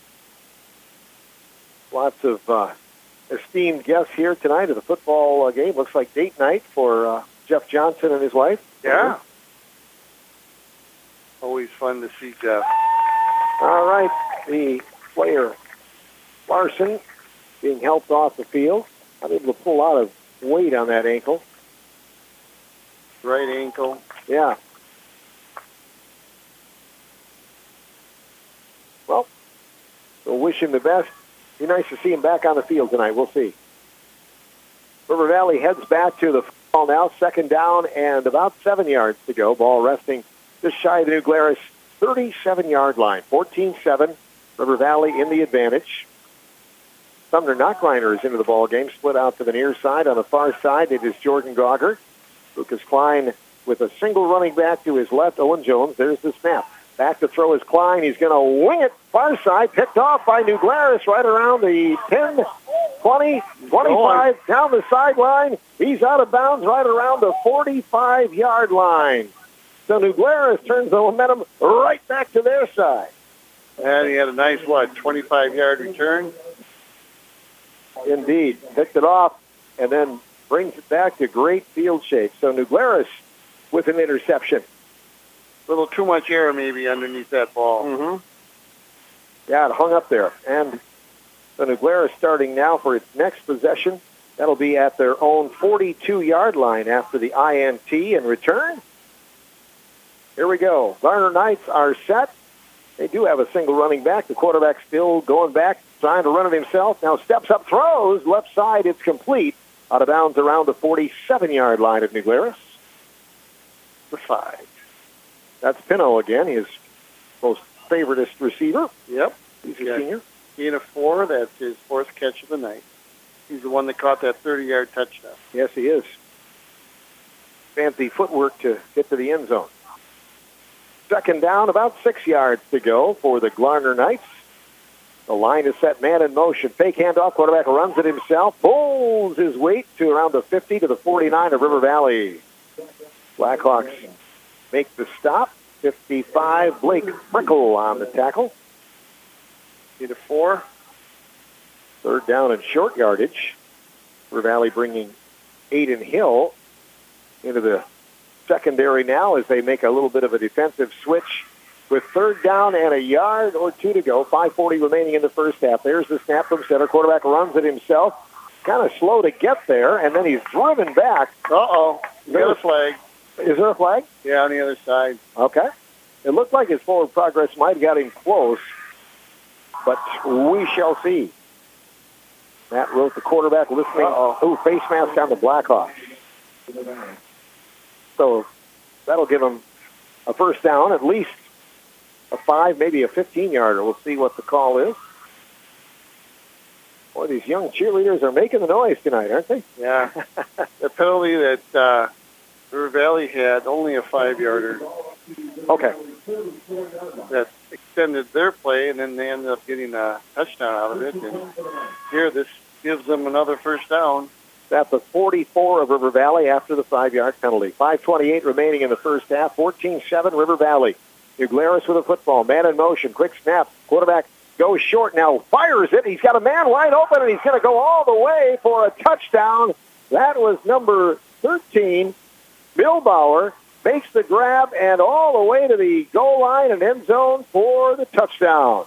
Lots of esteemed guests here tonight at the football game. Looks like date night for Jeff Johnson and his wife. Yeah. Always fun to see Jeff. All right, the player, Larson, being helped off the field. I'm able to pull a lot of weight on that ankle. Right ankle. Yeah. Well, we'll wish him the best. Be nice to see him back on the field tonight. We'll see. River Valley heads back to the ball now. Second down and about 7 yards to go. Ball resting just shy of the New Glarus 37-yard line. 14-7. River Valley in the advantage. Sumner Knockliner is into the ball game. Split out to the near side. On the far side, it is Jordan Gauger. Lucas Klein with a single running back to his left. Owen Jones. There's the snap. Back to throw is Klein. He's going to wing it. Far side. Picked off by New Glarus right around the 10, 20, 25. Down the sideline. He's out of bounds right around the 45-yard line. So New Glarus turns the momentum right back to their side. And he had a nice, 25-yard return? Indeed. Picked it off and then brings it back to great field shape. So New Glarus with an interception. A little too much air maybe underneath that ball. Mm-hmm. Yeah, it hung up there. And so New Glarus starting now for its next possession. That'll be at their own 42-yard line after the INT and return. Here we go. Garner Knights are set. They do have a single running back. The quarterback still going back, trying to run it himself. Now steps up, throws. Left side, it's complete. Out of bounds around the 47-yard line of New Glarus. The 5. That's Pino again, his most favoritist receiver. Yep. He's a senior. Gain of 4. That's his 4th catch of the night. He's the one that caught that 30-yard touchdown. Yes, he is. Fancy footwork to get to the end zone. Second down, about 6 yards to go for the Glarner Knights. The line is set, man in motion. Fake handoff, quarterback runs it himself, pulls his weight to around the 50 to the 49 of River Valley. Blackhawks make the stop. 55, Blake Frickle on the tackle. Gain of 4. Third down and short yardage. River Valley bringing Aiden Hill into the secondary now as they make a little bit of a defensive switch with third down and a yard or 2 to go. 5:40 remaining in the first half. There's the snap from center. Quarterback runs it himself. Kind of slow to get there, and then he's driven back. Uh-oh. Got a flag. Is there a flag? Yeah, on the other side. Okay. It looked like his forward progress might have got him close, but we shall see. Matt wrote the quarterback listening. Face mask on the Blackhawks. So that'll give him a first down, at least a 5, maybe a 15-yarder. We'll see what the call is. Boy, these young cheerleaders are making the noise tonight, aren't they? Yeah. The penalty that River Valley had, only a 5-yarder. Okay. That extended their play, and then they ended up getting a touchdown out of it. And here, this gives them another first down. At the 44 of River Valley after the 5-yard penalty. 5:28 remaining in the first half. 14-7 River Valley. New Glarus with a football. Man in motion. Quick snap. Quarterback goes short now. Fires it. He's got a man wide open, and he's going to go all the way for a touchdown. That was number 13, Bill Bauer. makes the grab, and all the way to the goal line and end zone for the touchdown.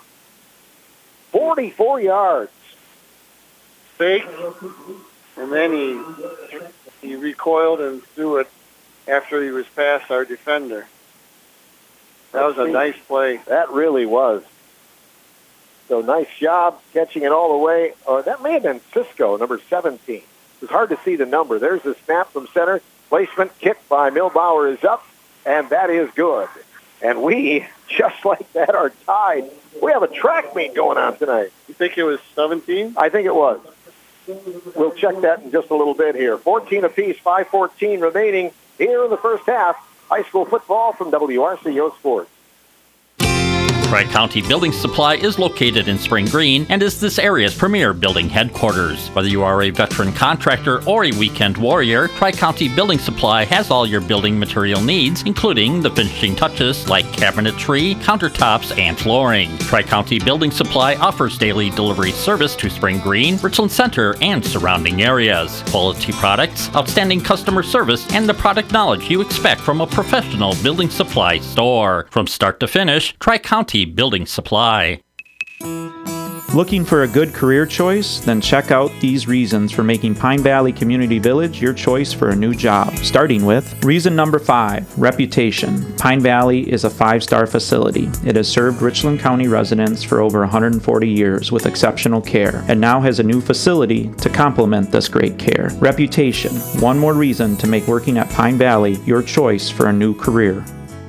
44 yards. Fake, and then he recoiled and threw it after he was past our defender. That was a nice play. That really was. So nice job catching it all the way. Or that may have been Cisco, number 17. It was hard to see the number. There's the snap from center. Placement kick by Milbauer is up, and that is good. And we, just like that, are tied. We have a track meet going on tonight. You think it was 17? I think it was. We'll check that in just a little bit here. 14 apiece, 5:14 remaining here in the first half. High school football from WRCO Sports. Tri-County Building Supply is located in Spring Green and is this area's premier building headquarters. Whether you are a veteran contractor or a weekend warrior, Tri-County Building Supply has all your building material needs, including the finishing touches like cabinetry, countertops, and flooring. Tri-County Building Supply offers daily delivery service to Spring Green, Richland Center, and surrounding areas. Quality products, outstanding customer service, and the product knowledge you expect from a professional building supply store. From start to finish, Tri-County Building Supply. Looking for a good career choice? Then check out these reasons for making Pine Valley Community Village your choice for a new job. Starting with reason number 5, reputation. Pine Valley is a 5-star facility. It has served Richland County residents for over 140 years with exceptional care, and now has a new facility to complement this great care. Reputation. One more reason to make working at Pine Valley your choice for a new career.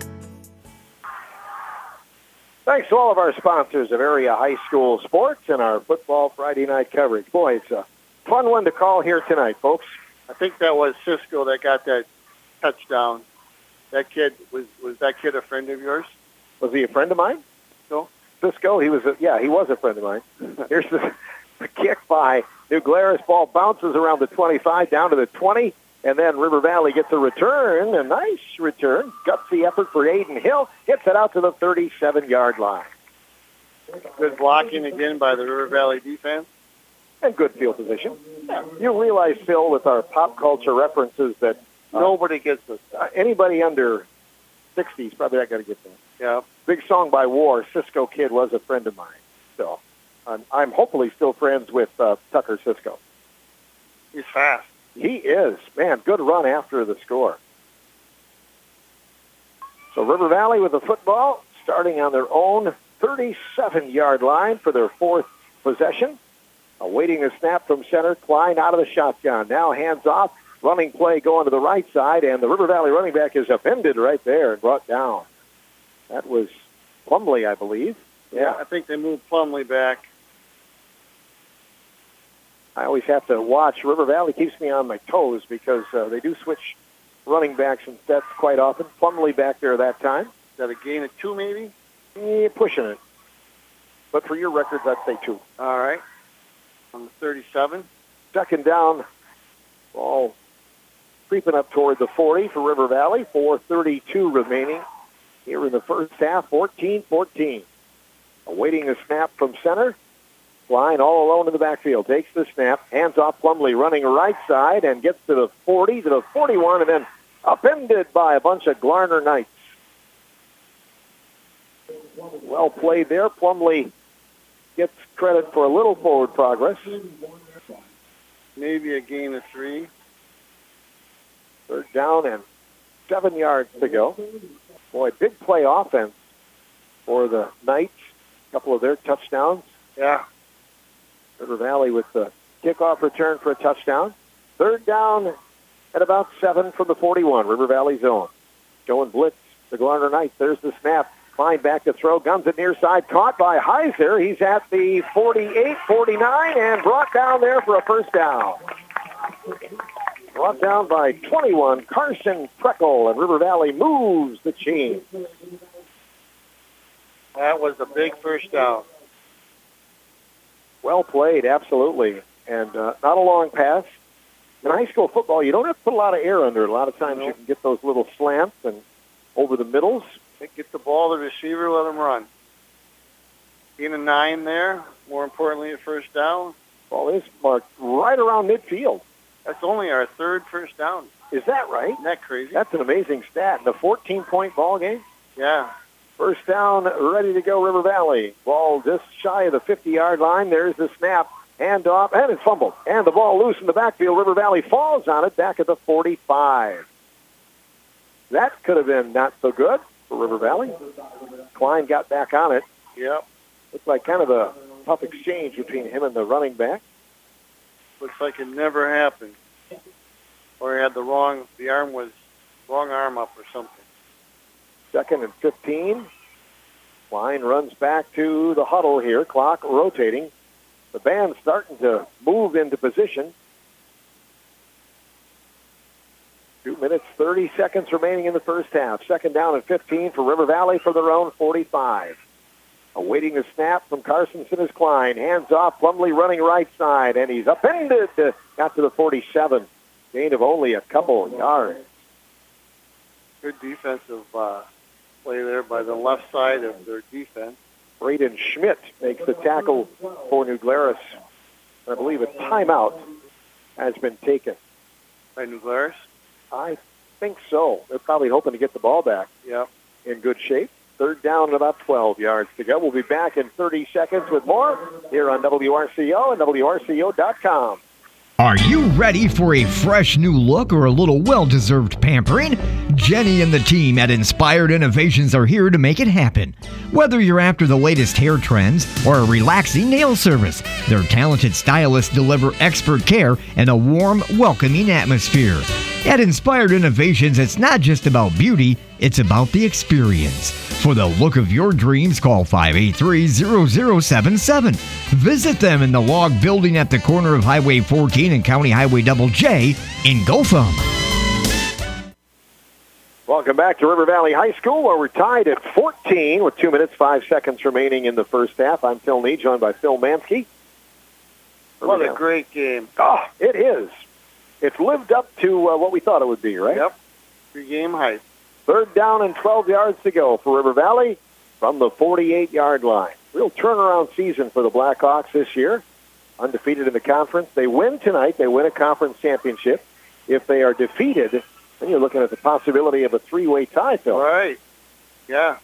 Thanks to all of our sponsors of area high school sports and our football Friday night coverage. Boy, it's a fun one to call here tonight, folks. I think that was Cisco that got that touchdown. That kid, was that kid a friend of yours? Was he a friend of mine? No. Cisco, he was a friend of mine. Here's the kick by New Glarus. Ball bounces around the 25 down to the 20. And then River Valley gets a return, a nice return. Gutsy effort for Aiden Hill. Gets it out to the 37-yard line. Good blocking again by the River Valley defense. And good field position. Yeah. You realize, Phil, with our pop culture references that nobody gets this. Anybody under 60 is probably not going to get this. Yeah. Big song by War. Cisco Kid was a friend of mine. So I'm hopefully still friends with Tucker Cisco. He's fast. He is. Man, good run after the score. So River Valley with the football, starting on their own 37-yard line for their 4th possession. Awaiting the snap from center, Klein out of the shotgun. Now hands off, running play going to the right side, and the River Valley running back is upended right there and brought down. That was Plumley, I believe. Yeah, I think they moved Plumley back. I always have to watch. River Valley keeps me on my toes because they do switch running backs and sets quite often. Plumley back there that time. Is that a gain of 2 maybe? Yeah, pushing it. But for your records, I'd say 2. All right. On the 37. Second down. Ball creeping up toward the 40 for River Valley. 4:32 remaining here in the first half. 14-14. Awaiting a snap from center. Klein all alone in the backfield. Takes the snap. Hands off Plumley running right side and gets to the 40, to the 41, and then upended by a bunch of Glarner Knights. Well played there. Plumley gets credit for a little forward progress. Maybe a gain of 3. Third down and 7 yards to go. Boy, big play offense for the Knights. A couple of their touchdowns. Yeah. River Valley with the kickoff return for a touchdown. Third down at about 7 from the 41, River Valley zone. Going blitz, the Glarner Knights. There's the snap. Klein back to throw. Guns it near side. Caught by Heiser. He's at the 48, 49, and brought down there for a first down. Brought down by 21, Carson Preckle, and River Valley moves the chain. That was a big first down. Well played, absolutely. And not a long pass. In high school football, you don't have to put a lot of air under it. A lot of times you can get those little slants and over the middles. Get the ball to the receiver, let him run. Gain of 9 there. More importantly, a first down. Ball is marked right around midfield. That's only our 3rd first down. Is that right? Isn't that crazy? That's an amazing stat. In a 14-point ball game? Yeah. First down, ready to go, River Valley. Ball just shy of the 50-yard line. There's the snap. Hand off, and it's fumbled. And the ball loose in the backfield. River Valley falls on it back at the 45. That could have been not so good for River Valley. Klein got back on it. Yep. Looked like kind of a tough exchange between him and the running back. Looks like it never happened. Or he had the wrong arm up or something. 2nd and 15. Klein runs back to the huddle here. Clock rotating. The band's starting to move into position. 2 minutes, 30 seconds remaining in the first half. 2nd down and 15 for River Valley for their own 45. Awaiting the snap from Carstensen is Klein. Hands off, Plumley running right side, and he's upended. Got to the 47. Gain of only a couple yards. Good defensive play there by the left side of their defense. Braden Schmidt makes the tackle for New Glarus. I believe a timeout has been taken. By New Glarus? I think so. They're probably hoping to get the ball back. Yep. In good shape. 3rd down and about 12 yards to go. We'll be back in 30 seconds with more here on WRCO and WRCO.com. Are you ready for a fresh new look or a little well-deserved pampering? Jenny and the team at Inspired Innovations are here to make it happen. Whether you're after the latest hair trends or a relaxing nail service, their talented stylists deliver expert care and a warm, welcoming atmosphere. At Inspired Innovations, it's not just about beauty, it's about the experience. For the look of your dreams, call 583-0077. Visit them in the log building at the corner of Highway 14 and County Highway Double J in Gotham. Welcome back to River Valley High School, where we're tied at 14 with 2 minutes, 5 seconds remaining in the first half. I'm Phil Nee, joined by Phil Mansky. What a great game. Oh, it is. It's lived up to what we thought it would be, right? Yep. Pre-game hype. 3rd down and 12 yards to go for River Valley from the 48-yard line. Real turnaround season for the Blackhawks this year. Undefeated in the conference. They win tonight. They win a conference championship. If they are defeated, then you're looking at the possibility of a 3-way tie, Phil. Right. Yeah.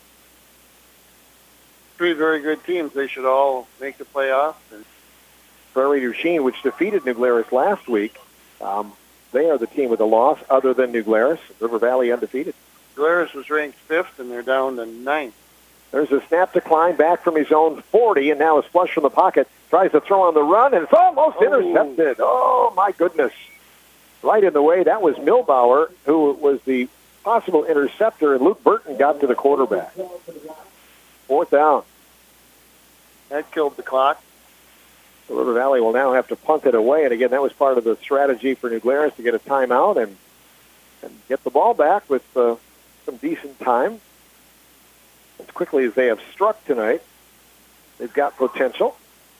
3 very good teams. They should all make the playoffs. Prairie du Chien, which defeated New Glarus last week, they are the team with a loss other than New Glarus. River Valley undefeated. Glarus was ranked 5th, and they're down to 9th. There's a snap to Klein back from his own 40, and now is flush from the pocket. Tries to throw on the run, and it's almost intercepted. Oh, my goodness. Right in the way. That was Milbauer, who was the possible interceptor, and Luke Burton got to the quarterback. 4th down. That killed the clock. So River Valley will now have to punt it away, and again, that was part of the strategy for New Glarus to get a timeout and get the ball back with some decent time. As quickly as they have struck tonight, they've got potential.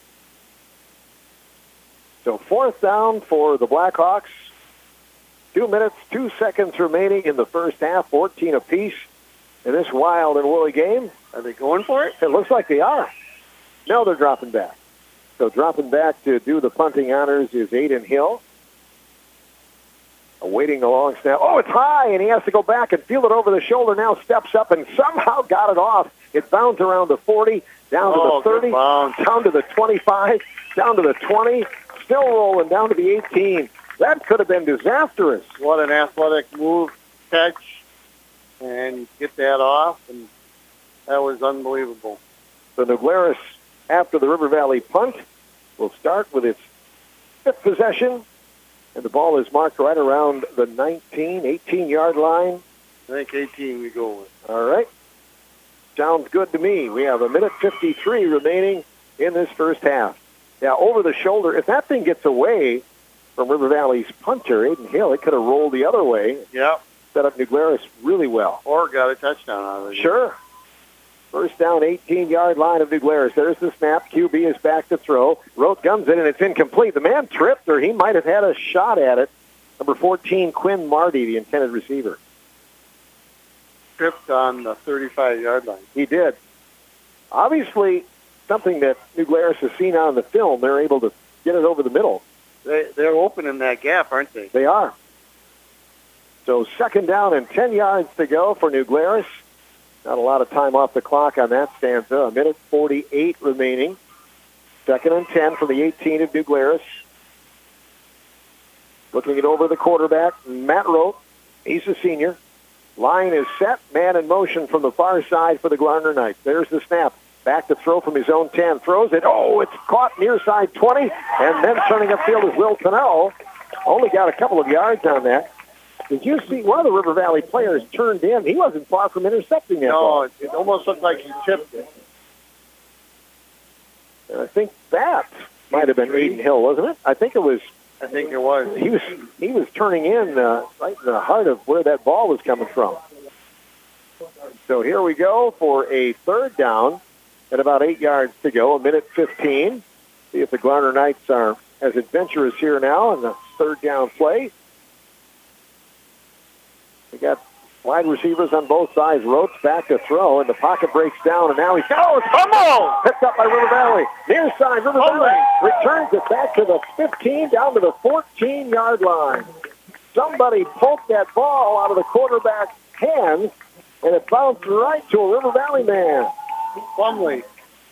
So 4th down for the Blackhawks. 2 minutes, 2 seconds remaining in the first half, 14 apiece in this wild and woolly game. Are they going for it? It looks like they are. No, they're dropping back. So dropping back to do the punting honors is Aiden Hill. Awaiting a long snap. Oh, it's high, and he has to go back and field it over the shoulder. Now steps up and somehow got it off. It bounds around the 40, down to the 30, down to the 25, down to the 20, still rolling down to the 18. That could have been disastrous. What an athletic move, catch, and get that off, and that was unbelievable. So New Glarus, after the River Valley punt, will start with its 5th possession, and the ball is marked right around the 18-yard line. I think 18 we go with. All right. Sounds good to me. We have 1:53 remaining in this first half. Now, over the shoulder, if that thing gets away from River Valley's punter, Aiden Hill, it could have rolled the other way. Yep. Set up New Glarus really well. Or got a touchdown out of it. Sure. First down, 18-yard line of New Glarus. There's the snap. QB is back to throw. Rote guns it, and it's incomplete. The man tripped, or he might have had a shot at it. Number 14, Quinn Marty, the intended receiver. Tripped on the 35-yard line. He did. Obviously, something that New Glarus has seen on the film. They're able to get it over the middle. They're open in that gap, aren't they? They are. So 2nd down and 10 yards to go for New Glarus. Not a lot of time off the clock on that stanza. 1:48 remaining. 2nd and 10 for the 18 of New Glarus. Looking it over the quarterback, Matt Rote. He's a senior. Line is set. Man in motion from the far side for the Glarner Knights. There's the snap. Back to throw from his own 10. Throws it. Oh, it's caught near side 20. And then turning upfield is Will Cannell. Only got a couple of yards on that. Did you see one of the River Valley players turned in? He wasn't far from intercepting that ball. It almost looked like he tipped it. And I think that might have been Aiden Hill, wasn't it? I think it was. He was turning in right in the heart of where that ball was coming from. So here we go for a 3rd down at about 8 yards to go, 1:15. See if the Glarner Knights are as adventurous here now in the 3rd down play. We got wide receivers on both sides. Rote's back to throw, and the pocket breaks down, and now it's fumble! Picked up by River Valley. Near side, River Valley returns it back to the 15, down to the 14-yard line. Somebody poked that ball out of the quarterback's hands, and it bounced right to a River Valley man. Plumley.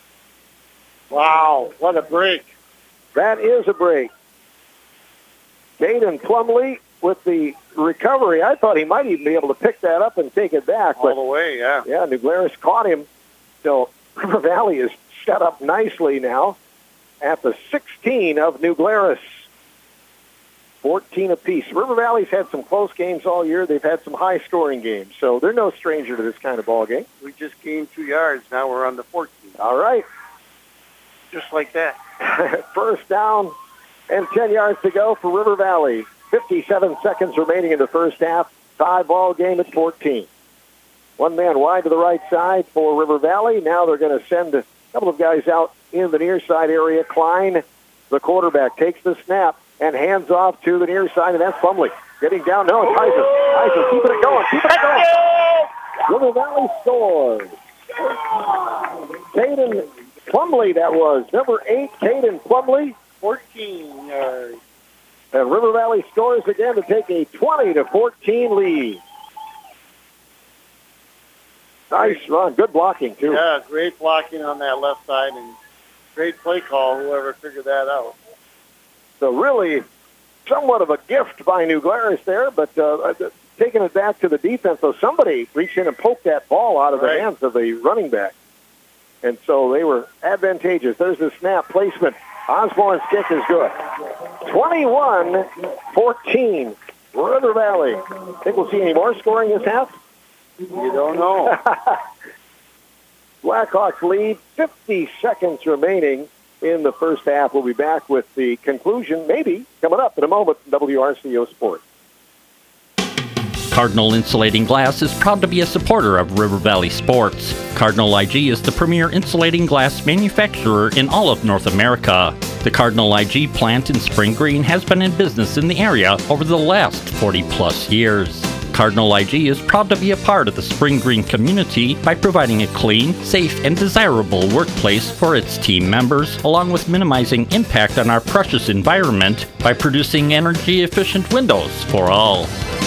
Wow, what a break. That is a break. Caden Plumley with the recovery. I thought he might even be able to pick that up and take it back. All the way, yeah. Yeah, New Glarus caught him. So River Valley is set up nicely now at the 16 of New Glarus. 14 apiece. River Valley's had some close games all year. They've had some high-scoring games, so they're no stranger to this kind of ball game. We just gained 2 yards. Now we're on the 14. All right. Just like that. 1st down and 10 yards to go for River Valley. 57 seconds remaining in the first half. Tie ball game at 14. One man wide to the right side for River Valley. Now they're going to send a couple of guys out in the near side area. Klein, the quarterback, takes the snap and hands off to the near side, and that's Plumley. Getting down. No, it's Heisen keeping it going. River Valley scores. Caden Plumley, that was. Number 8, Caden Plumley. 14 yards. And River Valley scores again to take a 20-14 lead. Nice run. Good blocking, too. Yeah, great blocking on that left side and great play call, whoever figured that out. So really somewhat of a gift by New Glarus there, but taking it back to the defense, so somebody reached in and poked that ball out of the hands of the running back. And so they were advantageous. There's the snap placement. Osborne's kick is good. 21-14, River Valley. Think we'll see any more scoring this half? You don't know. Blackhawks lead, 50 seconds remaining in the first half. We'll be back with the conclusion, maybe, coming up in a moment, WRCO Sports. Cardinal Insulating Glass is proud to be a supporter of River Valley sports. Cardinal IG is the premier insulating glass manufacturer in all of North America. The Cardinal IG plant in Spring Green has been in business in the area over the last 40-plus years. Cardinal IG is proud to be a part of the Spring Green community by providing a clean, safe, and desirable workplace for its team members, along with minimizing impact on our precious environment by producing energy-efficient windows for all.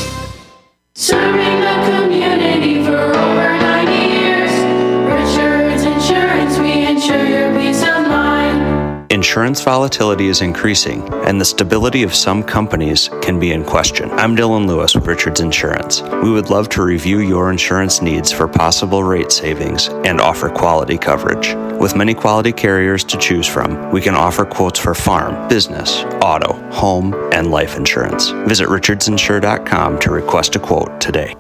Serving the community for over 90 years. Richards Insurance, we insure your peace of mind. Insurance volatility is increasing, and the stability of some companies can be in question. I'm Dylan Lewis with Richards Insurance. We would love to review your insurance needs for possible rate savings and offer quality coverage. With many quality carriers to choose from, we can offer quotes for farm, business, auto, home, and life insurance. Visit richardsinsure.com to request a quote today.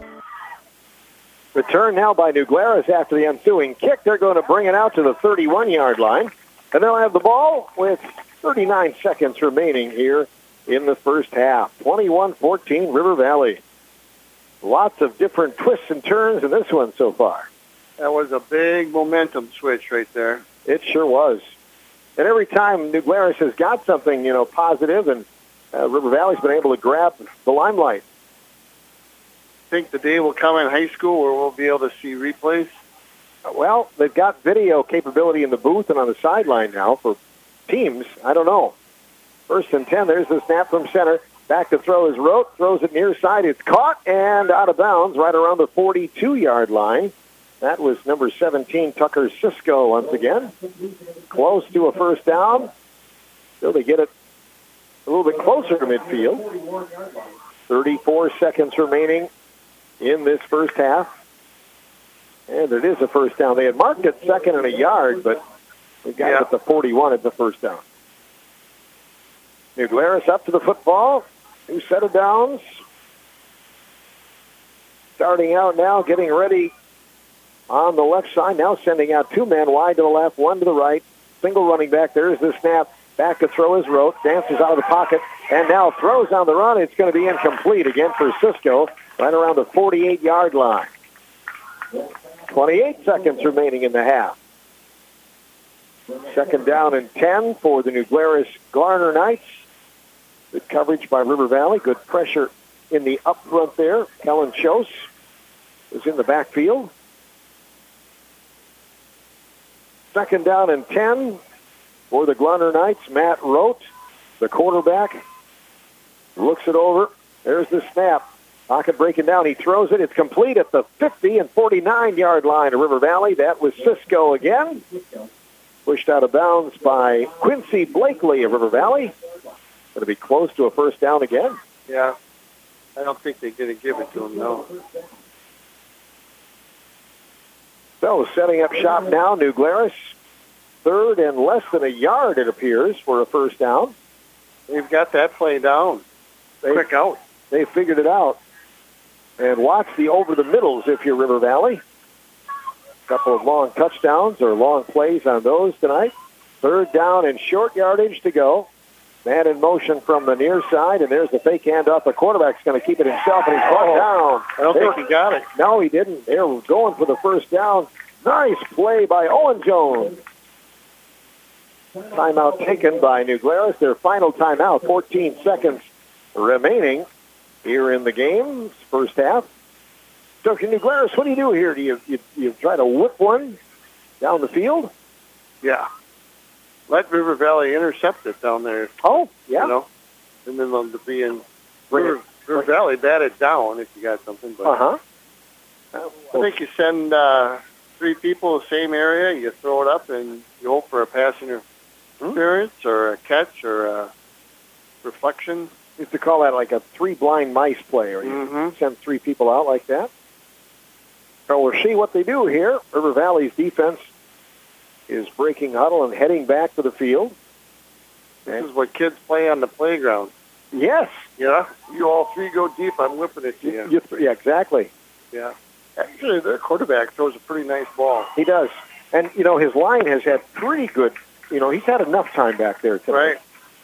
Return now by New Glarus after the ensuing kick. They're going to bring it out to the 31-yard line. And they'll have the ball with 39 seconds remaining here in the first half. 21-14, River Valley. Lots of different twists and turns in this one so far. That was a big momentum switch right there. It sure was. And every time New Glarus has got something, positive, and River Valley's been able to grab the limelight. Think the day will come in high school where we'll be able to see replays? Well, they've got video capability in the booth and on the sideline now for teams. I don't know. 1st and 10, there's the snap from center. Back to throw is Rote. Throws it near side. It's caught and out of bounds right around the 42-yard line. That was number 17, Tucker Cisco, once again. Close to a first down. So they get it a little bit closer to midfield. 34 seconds remaining in this first half. And it is a first down. They had marked it second and a yard, but we got it at the 41 at the first down. New Glarus up to the football. New set of downs. Starting out now, getting ready on the left side. Now sending out two men wide to the left, one to the right. Single running back. There's the snap. Back to throw is Rote. Dances out of the pocket. And now throws on the run. It's going to be incomplete again for Cisco. Right around the 48-yard line. 28 seconds remaining in the half. Second down and 10 for the New Glarus Garner Knights. Good coverage by River Valley. Good pressure in the up front there. Kellen Chose is in the backfield. Second down and 10 for the Garner Knights. Matt Rote, the quarterback, looks it over. There's the snap. Pocket breaking down. He throws it. It's complete at the 50 and 49-yard line of River Valley. That was Cisco again. Pushed out of bounds by Quincy Blakely of River Valley. Going to be close to a first down again. Yeah. I don't think they're going to give it to him, no. So setting up shop now, New Glarus. Third and less than a yard, it appears, for a first down. They've got that play down. Quick out. They figured it out. And watch the over the middles if you're River Valley. A couple of long touchdowns or long plays on those tonight. Third down and short yardage to go. Man in motion from the near side, and there's the fake handoff. The quarterback's going to keep it himself, and he's brought down. I don't think he got it. No, he didn't. They're going for the first down. Nice play by Owen Jones. Timeout taken by New Glarus. Their final timeout, 14 seconds remaining here in the game, first half. So, New Glarus, what do you do here? Do you try to whip one down the field? Yeah. Let River Valley intercept it down there. Oh, yeah. You know, and then they'll be in River Valley, bat it down if you got something. But I think you send three people the same area, you throw it up, and you hope for a pass interference or a catch or a reflection. Used to call that like a three blind mice play, or you send three people out like that. So we'll see what they do here. River Valley's defense is breaking huddle and heading back to the field. This is what kids play on the playground. Yes. Yeah. You all three go deep, I'm whipping it to you. Yeah, exactly. Yeah. Actually, their quarterback throws a pretty nice ball. He does. And, you know, his line has had pretty good, you know, he's had enough time back there tonight. Right.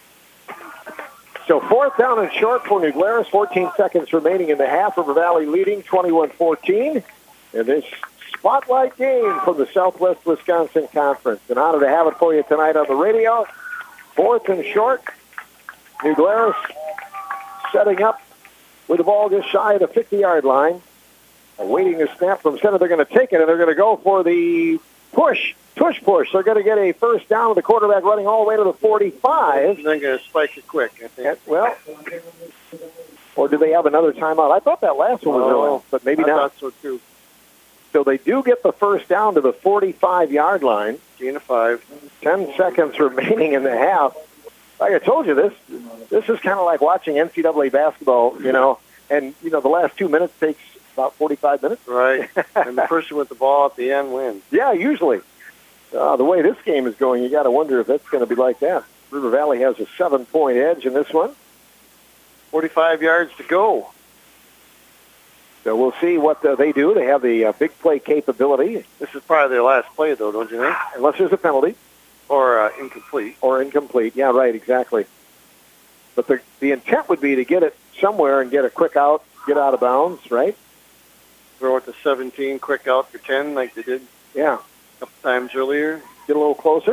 So fourth down and short for New Glarus. 14 seconds remaining in the half. River Valley leading 21-14. And this spotlight game from the Southwest Wisconsin Conference. An honor to have it for you tonight on the radio. Fourth and short. New Glarus setting up with the ball just shy of the 50-yard line. Awaiting the snap from center. They're going to take it, and they're going to go for the push. Push. They're going to get a first down with the quarterback running all the way to the 45. They're going to spike it quick, I think. Well, or do they have another timeout? I thought that last one was early, but maybe not. I thought so, too. So they do get the first down to the 45-yard line. Gain of 5. 10 seconds remaining in the half. Like I told you, this is kind of like watching NCAA basketball, you know, and, you know, the last 2 minutes takes about 45 minutes. Right. And the person with the ball at the end wins. Yeah, usually. The way this game is going, you got to wonder if that's going to be like that. River Valley has a 7-point edge in this one. 45 yards to go. So we'll see what they do. They have the big play capability. This is probably their last play, though, don't you think? Unless there's a penalty. Or incomplete. Or incomplete. Yeah, right, exactly. But the intent would be to get it somewhere and get a quick out, get out of bounds, right? Throw it to 17, quick out for 10 like they did a couple times earlier. Get a little closer.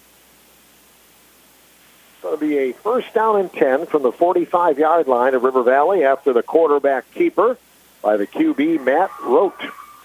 It's going to be a first down and 10 from the 45-yard line of River Valley after the quarterback keeper by the QB, Matt Rote.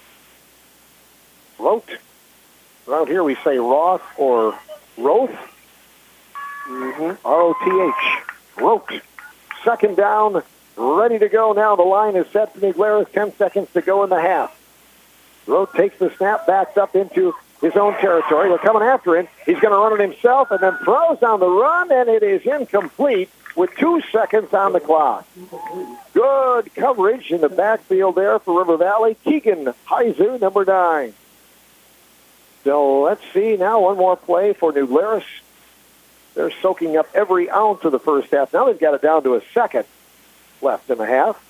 Rote. Around here we say Roth or Roth. R-O-T-H. Rote. second down, ready to go now. The line is set for New Glarus. 10 seconds to go in the half. Rote takes the snap, backs up into his own territory. They're coming after him. He's going to run it himself and then throws on the run, and it is incomplete with 2 seconds on the clock. Good coverage in the backfield there for River Valley. Keegan Heizu, number 9. So let's see now one more play for New Glarus. They're soaking up every ounce of the first half. Now they've got it down to a second left in the half.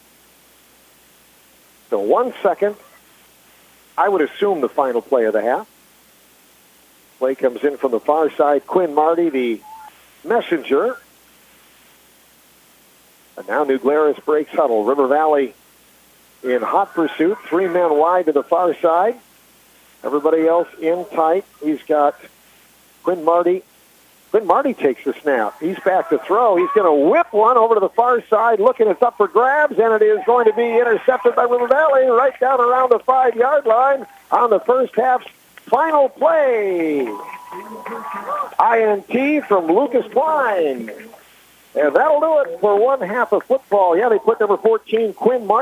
So 1 second. I would assume the final play of the half. Play comes in from the far side. Quinn Marty, the messenger. And now New Glarus breaks huddle. River Valley in hot pursuit. 3 men wide to the far side. Everybody else in tight. He's got Quinn Marty. Quinn Marty takes the snap. He's back to throw. He's going to whip one over to the far side, looking. It's up for grabs, and it is going to be intercepted by River Valley right down around the 5-yard line on the first half's final play. INT from Lucas Klein. And that'll do it for one half of football. Yeah, they put number 14, Quinn Marty.